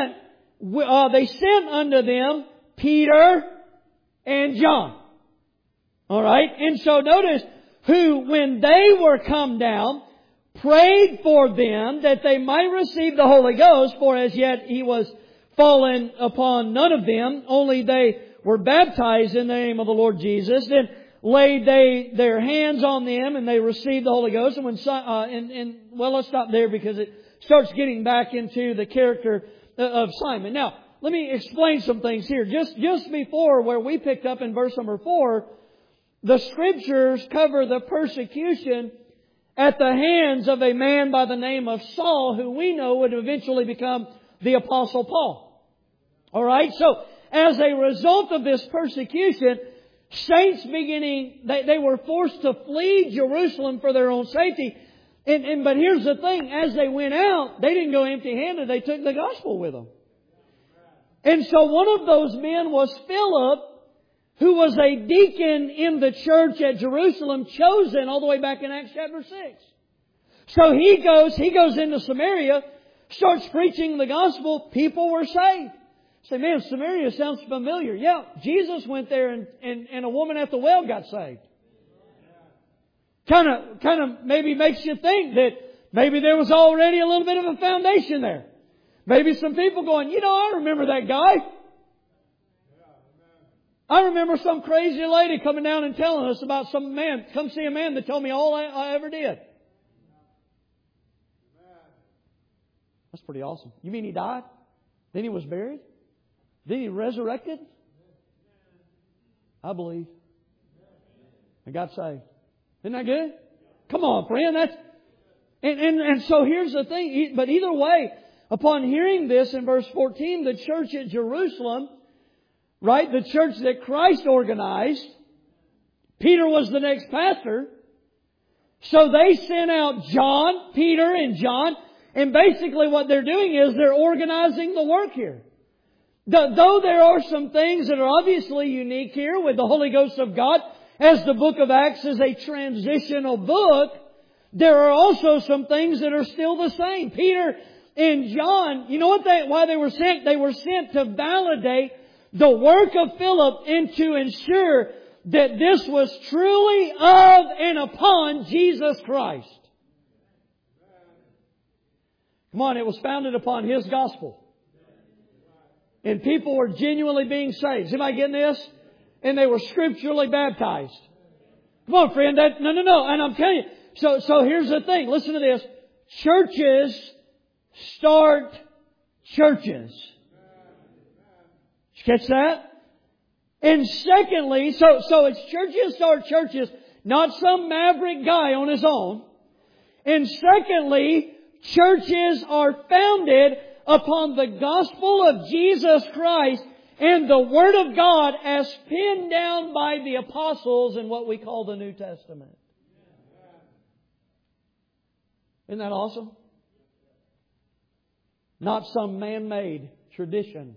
sent unto them Peter and John. All right. And so notice who, when they were come down, prayed for them that they might receive the Holy Ghost, for as yet he was fallen upon none of them, only they were baptized in the name of the Lord Jesus. Then laid they their hands on them, and they received the Holy Ghost. And well, let's stop there because it starts getting back into the character of Simon. Now, let me explain some things here. Just before where we picked up in verse number 4, the Scriptures cover the persecution at the hands of a man by the name of Saul, who we know would eventually become the Apostle Paul. Alright, so as a result of this persecution, saints they were forced to flee Jerusalem for their own safety. But here's the thing, as they went out, they didn't go empty-handed, they took the gospel with them. And so one of those men was Philip, who was a deacon in the church at Jerusalem, chosen all the way back in Acts chapter 6. So he goes into Samaria, starts preaching the gospel, people were saved. Say, man, Samaria sounds familiar. Yeah, Jesus went there and a woman at the well got saved. Kind of maybe makes you think that maybe there was already a little bit of a foundation there. Maybe some people going, I remember that guy. I remember some crazy lady coming down and telling us about some man. Come see a man that told me all I ever did. That's pretty awesome. You mean he died? Then he was buried? Then he resurrected? I believe. And got saved. Isn't that good? Come on, friend. And so here's the thing. But either way, upon hearing this in verse 14, the church at Jerusalem, right, the church that Christ organized, Peter was the next pastor. So they sent out Peter and John, and basically what they're doing is they're organizing the work here. Though there are some things that are obviously unique here with the Holy Ghost of God, as the book of Acts is a transitional book, there are also some things that are still the same. Peter and John, you know why they were sent? They were sent to validate the work of Philip and to ensure that this was truly of and upon Jesus Christ. Come on, it was founded upon His gospel. And people were genuinely being saved. Is anybody getting this? And they were scripturally baptized. Come on, friend. No. And I'm telling you. So here's the thing. Listen to this. Churches start churches. Did you catch that? And secondly, so it's churches start churches, not some maverick guy on his own. And secondly, churches are founded upon the gospel of Jesus Christ and the Word of God as penned down by the apostles in what we call the New Testament. Isn't that awesome? Not some man-made tradition.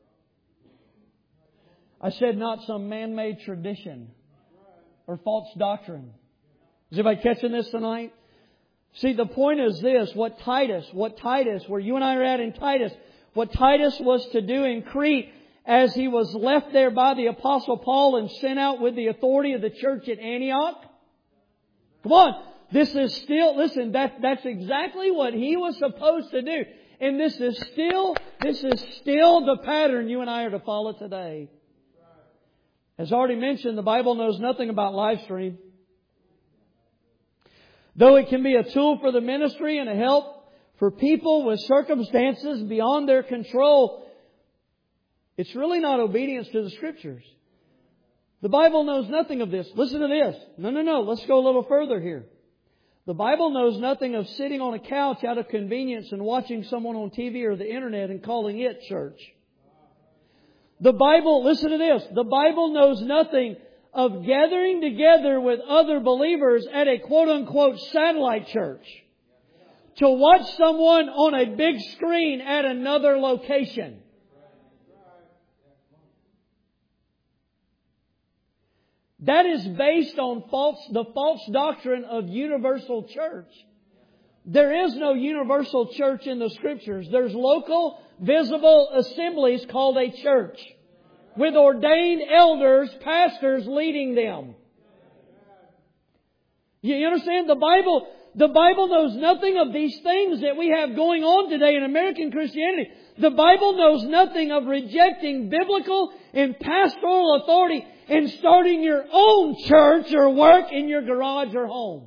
I said not some man-made tradition or false doctrine. Is everybody catching this tonight? See, the point is this, what Titus, where you and I are at in Titus, what Titus was to do in Crete as he was left there by the Apostle Paul and sent out with the authority of the church at Antioch. Come on, this is still, listen, that's exactly what he was supposed to do. And this is still the pattern you and I are to follow today. As already mentioned, the Bible knows nothing about live stream. Though it can be a tool for the ministry and a help for people with circumstances beyond their control, it's really not obedience to the Scriptures. The Bible knows nothing of this. Listen to this. No. Let's go a little further here. The Bible knows nothing of sitting on a couch out of convenience and watching someone on TV or the internet and calling it church. The Bible, listen to this. The Bible knows nothing of gathering together with other believers at a quote-unquote satellite church to watch someone on a big screen at another location. That is based on the false doctrine of universal church. There is no universal church in the Scriptures. There's local, visible assemblies called a church, with ordained elders, pastors leading them. You understand? The The Bible knows nothing of these things that we have going on today in American Christianity. The Bible knows nothing of rejecting biblical and pastoral authority and starting your own church or work in your garage or home.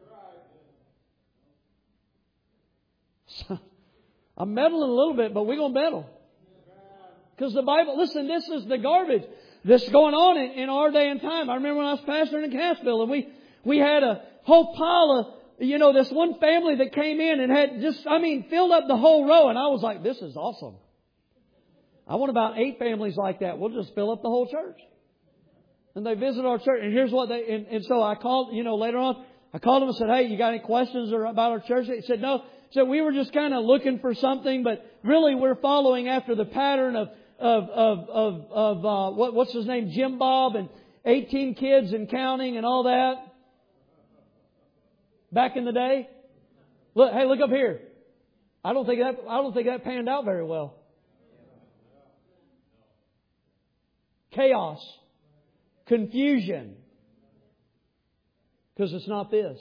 So, I'm meddling a little bit, but we're going to meddle. Because the Bible, listen, this is the garbage that's going on in our day and time. I remember when I was pastoring in Cassville, and we had a whole pile of, this one family that came in and had filled up the whole row. And I was like, this is awesome. I want about 8 families like that. We'll just fill up the whole church. And they visit our church. And here's what and so I called, later on, I called them and said, hey, you got any questions about our church? They said, no. So we were just kind of looking for something, but really we're following after the pattern of what's his name? Jim Bob and 18 kids and counting and all that. Back in the day. Look up here. I don't think that panned out very well. Chaos. Confusion. Because it's not this.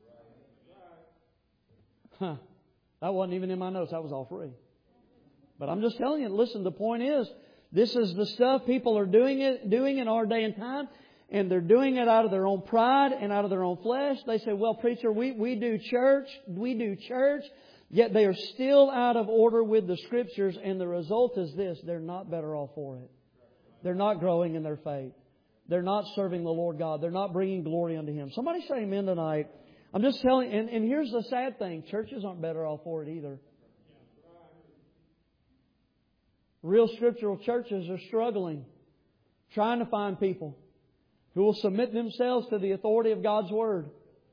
That wasn't even in my notes. That was all free. But I'm just telling you, listen, the point is, this is the stuff people are doing in our day and time. And they're doing it out of their own pride and out of their own flesh. They say, well, preacher, we do church. Yet they are still out of order with the Scriptures. And the result is this. They're not better off for it. They're not growing in their faith. They're not serving the Lord God. They're not bringing glory unto Him. Somebody say amen tonight. I'm just telling you, and here's the sad thing. Churches aren't better off for it either. Real scriptural churches are struggling, trying to find people who will submit themselves to the authority of God's Word.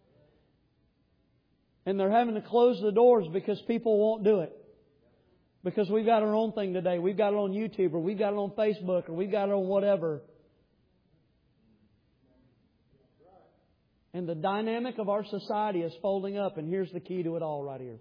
And they're having to close the doors because people won't do it. Because we've got our own thing today. We've got it on YouTube, or we've got it on Facebook, or we've got it on whatever. And the dynamic of our society is folding up. And here's the key to it all right here.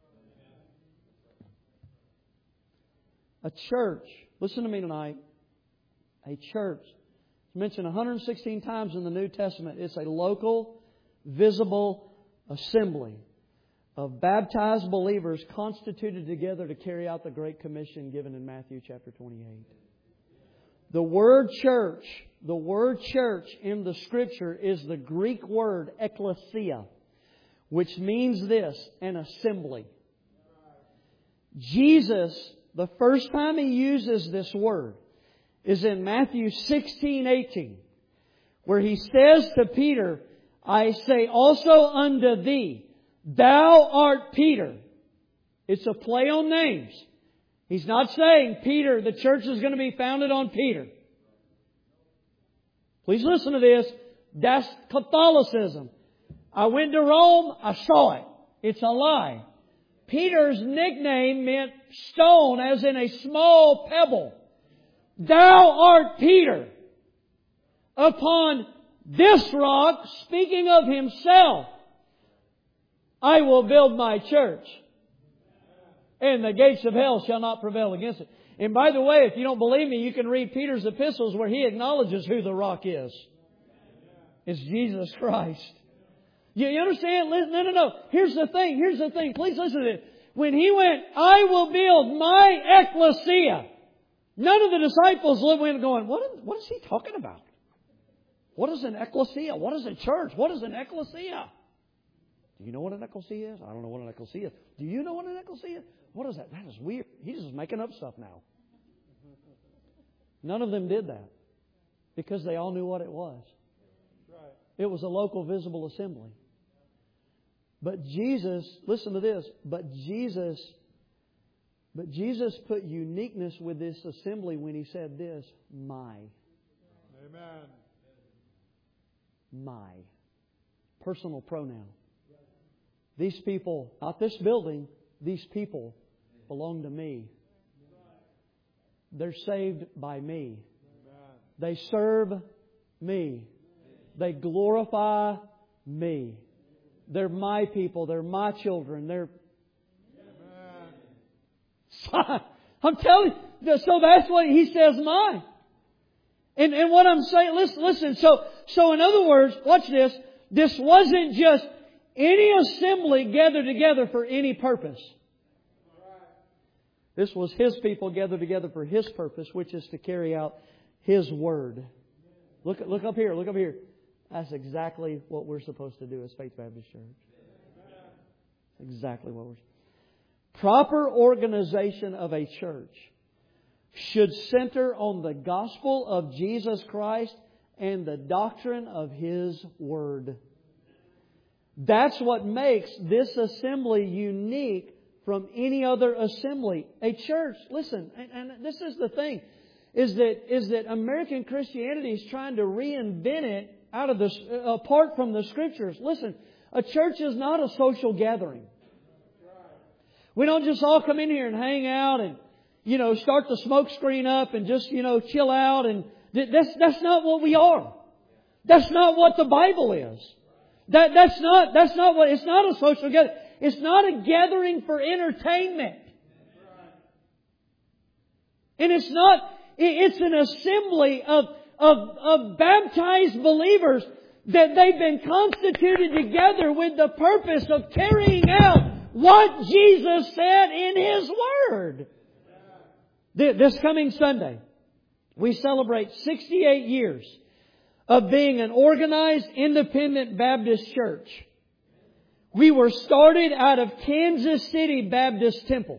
A church, listen to me tonight. A church, it's mentioned 116 times in the New Testament. It's a local, visible assembly of baptized believers constituted together to carry out the Great Commission given in Matthew chapter 28. The word church in the Scripture is the Greek word ekklesia, which means this, an assembly. Jesus, the first time He uses this word is in Matthew 16:18, where He says to Peter, I say also unto thee, thou art Peter. It's a play on names. He's not saying, Peter, the church is going to be founded on Peter. Please listen to this. That's Catholicism. I went to Rome, I saw it. It's a lie. Peter's nickname meant stone, as in a small pebble. Thou art Peter. Upon this rock, speaking of Himself, I will build my church, and the gates of hell shall not prevail against it. And by the way, if you don't believe me, you can read Peter's epistles where he acknowledges who the rock is. It's Jesus Christ. You understand? No. Here's the thing. Please listen to this. When He went, I will build my ecclesia, none of the disciples went going, what is He talking about? What is an ecclesia? What is a church? What is an ecclesia? Do you know what an ecclesia is? I don't know what an ecclesia is. Do you know what an ecclesia is? What is that? That is weird. He's just making up stuff now. None of them did that because they all knew what it was. It was a local visible assembly. But Jesus, listen to this, but Jesus put uniqueness with this assembly when He said this, my. Amen. My. Personal pronoun. These people, not this building, these people belong to me. They're saved by me. They serve me. They glorify me. They're my people. They're my children. They're... I'm telling you. So that's what He says, mine. And what I'm saying, listen. So in other words, watch this. This wasn't just Any assembly gathered together for any purpose. This was His people gathered together for His purpose, which is to carry out His Word. Look up here. Look up here. That's exactly what we're supposed to do as Faith Baptist Church. Exactly what we're supposed to do. Proper organization of a church should center on the gospel of Jesus Christ and the doctrine of His Word. That's what makes this assembly unique from any other assembly. A church, listen, and this is the thing, is that American Christianity is trying to reinvent it out of apart from the Scriptures. Listen, a church is not a social gathering. We don't just all come in here and hang out and, start the smoke screen up and just, chill out. And that's not what we are. That's not what the Bible is. That's not what, it's not a social gathering. It's not a gathering for entertainment. And it's an assembly of baptized believers that they've been constituted together with the purpose of carrying out what Jesus said in His Word. This coming Sunday, we celebrate 68 years of being an organized, independent Baptist church. We were started out of Kansas City Baptist Temple.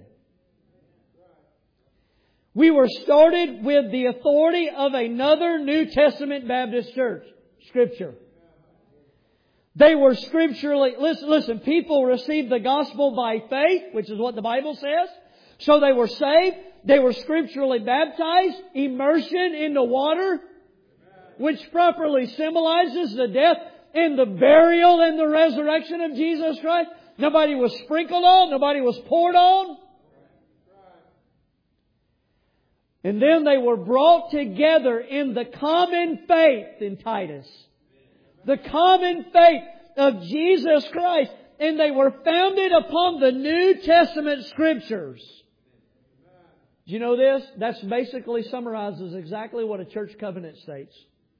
We were started with the authority of another New Testament Baptist church, Scripture. They were scripturally, listen, people received the gospel by faith, which is what the Bible says. So they were saved. They were scripturally baptized, immersion into water, which properly symbolizes the death and the burial and the resurrection of Jesus Christ. Nobody was sprinkled on. Nobody was poured on. And then they were brought together in the common faith in Titus. The common faith of Jesus Christ. And they were founded upon the New Testament Scriptures. Do you know this? That's basically summarizes exactly what a church covenant states.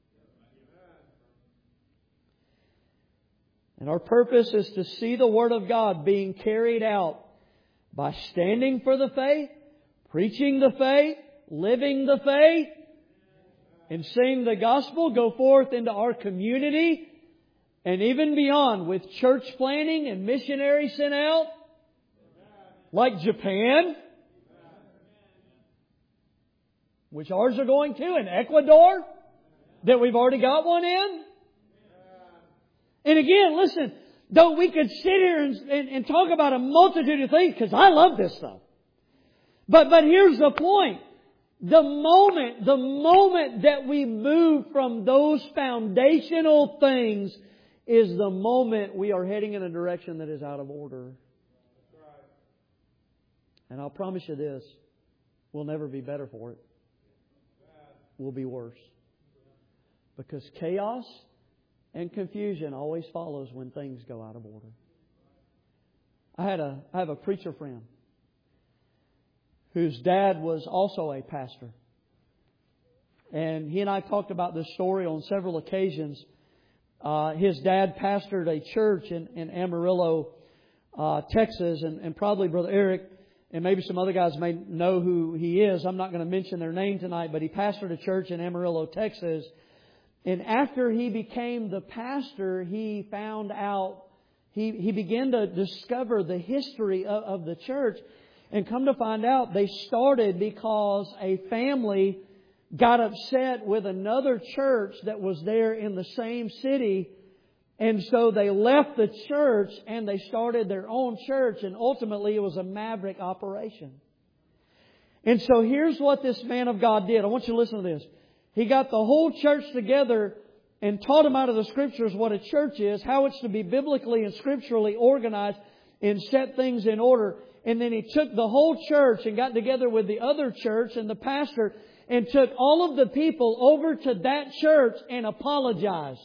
And our purpose is to see the Word of God being carried out by standing for the faith, preaching the faith, living the faith, and seeing the gospel go forth into our community and even beyond with church planting and missionaries sent out, like Japan, which ours are going to, and Ecuador, that we've already got one in. And again, listen, though we could sit here and talk about a multitude of things, because I love this stuff. But here's the point. The moment that we move from those foundational things is the moment we are heading in a direction that is out of order. And I'll promise you this, we'll never be better for it. We'll be worse. Because chaos and confusion always follows when things go out of order. I have a preacher friend whose dad was also a pastor. And he and I talked about this story on several occasions. His dad pastored a church in Amarillo, Texas, and probably Brother Eric and maybe some other guys may know who he is. I'm not going to mention their name tonight, but he pastored a church in Amarillo, Texas. And after he became the pastor, he found out, he began to discover the history of the church. And come to find out, they started because a family got upset with another church that was there in the same city. And so they left the church and they started their own church. And ultimately it was a maverick operation. And so here's what this man of God did. I want you to listen to this. He got the whole church together and taught them out of the Scriptures what a church is, how it's to be biblically and scripturally organized and set things in order. And then he took the whole church and got together with the other church and the pastor and took all of the people over to that church and apologized.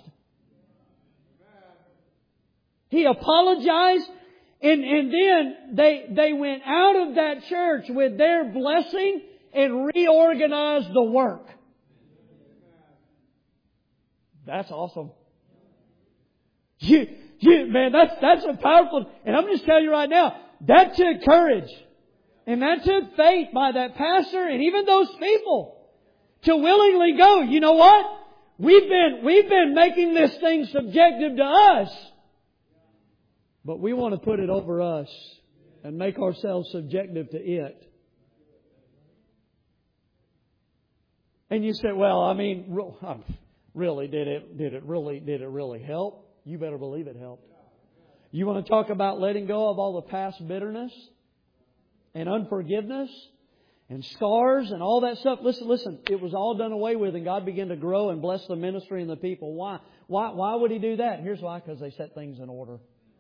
He apologized, and then they went out of that church with their blessing and reorganized the work. That's awesome. Man, that's a powerful... And I'm just telling you right now, that took courage. And that took faith by that pastor and even those people to willingly go, you know what? We've been making this thing subjective to us. But we want to put it over us and make ourselves subjective to it. And you say, well, I mean, really, did it really help? You better believe it helped. You want to talk about letting go of all the past bitterness and unforgiveness and scars and all that stuff? Listen, it was all done away with and God began to grow and bless the ministry and the people. Why? Why would He do that? Here's why, because they set things in order.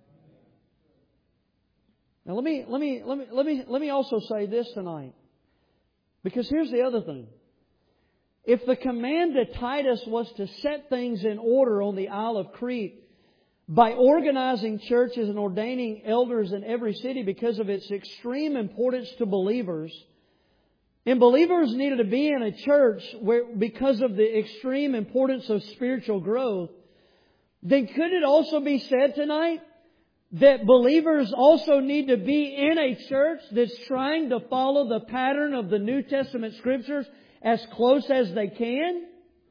Now let me also say this tonight. Because here's the other thing. If the command to Titus was to set things in order on the Isle of Crete by organizing churches and ordaining elders in every city because of its extreme importance to believers, and believers needed to be in a church because of the extreme importance of spiritual growth, then could it also be said tonight that believers also need to be in a church that's trying to follow the pattern of the New Testament Scriptures as close as they can?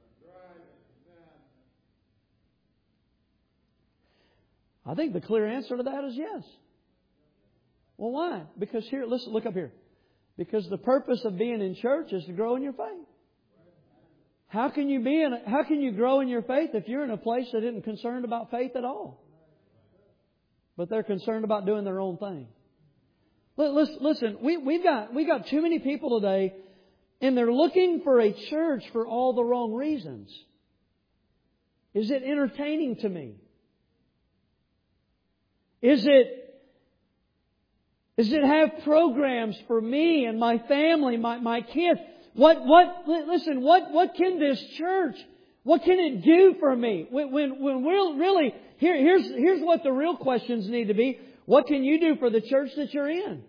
I think the clear answer to that is yes. Well, why? Because here, listen, look up here. Because the purpose of being in church is to grow in your faith. How can you grow in your faith if you're in a place that isn't concerned about faith at all? But they're concerned about doing their own thing. Listen, we got too many people today, and they're looking for a church for all the wrong reasons. Is it entertaining to me? Is it have programs for me and my family, my kids? Listen, what can this church, what can it do for me? When we're really, here's what the real questions need to be. What can you do for the church that you're in?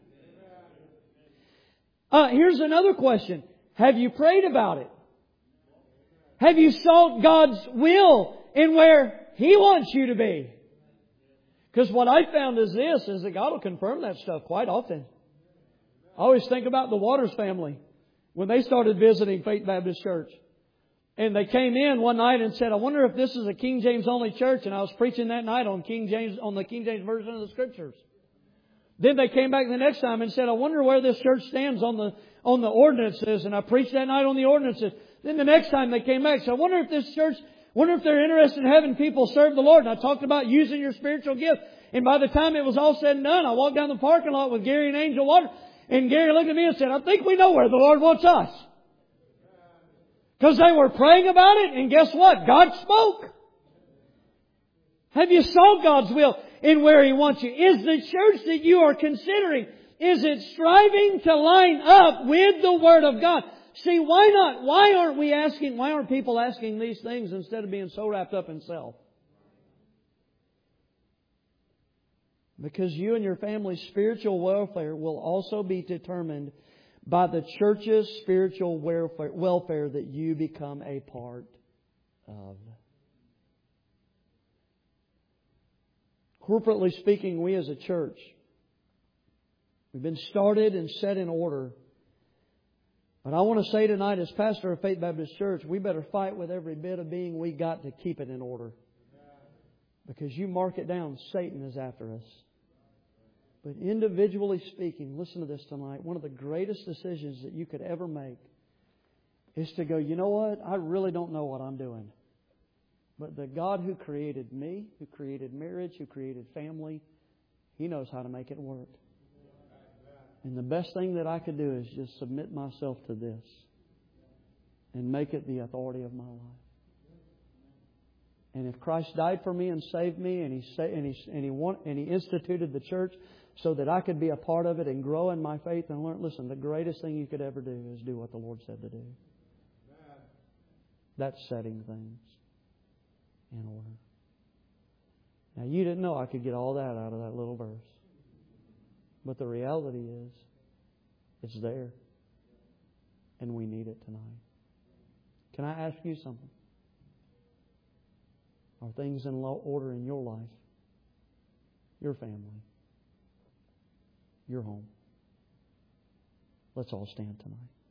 Here's another question. Have you prayed about it? Have you sought God's will in where He wants you to be? Because what I found is that God will confirm that stuff quite often. I always think about the Waters family when they started visiting Faith Baptist Church. And they came in one night and said, I wonder if this is a King James only church. And I was preaching that night on the King James version of the Scriptures. Then they came back the next time and said, I wonder where this church stands on the ordinances. And I preached that night on the ordinances. Then the next time they came back, so I wonder if this church, wonder if they're interested in having people serve the Lord. And I talked about using your spiritual gift. And by the time it was all said and done, I walked down the parking lot with Gary and Angel Water. And Gary looked at me and said, I think we know where the Lord wants us. Because they were praying about it. And guess what? God spoke. Have you sought God's will in where He wants you? Is the church that you are considering, is it striving to line up with the Word of God? See, why not? Why aren't people asking these things instead of being so wrapped up in self? Because you and your family's spiritual welfare will also be determined by the church's spiritual welfare that you become a part of. Corporately speaking, we as a church, we've been started and set in order. But I want to say tonight, as pastor of Faith Baptist Church, we better fight with every bit of being we got to keep it in order. Because you mark it down, Satan is after us. But individually speaking, listen to this tonight, one of the greatest decisions that you could ever make is to go, you know what? I really don't know what I'm doing. But the God who created me, who created marriage, who created family, He knows how to make it work. And the best thing that I could do is just submit myself to this and make it the authority of my life. And if Christ died for me and saved me, and He instituted the church so that I could be a part of it and grow in my faith and learn. Listen, the greatest thing you could ever do is do what the Lord said to do. That's setting things in order. Now, you didn't know I could get all that out of that little verse. But the reality is, it's there. And we need it tonight. Can I ask you something? Are things in order in your life? your family, your home. Let's all stand tonight.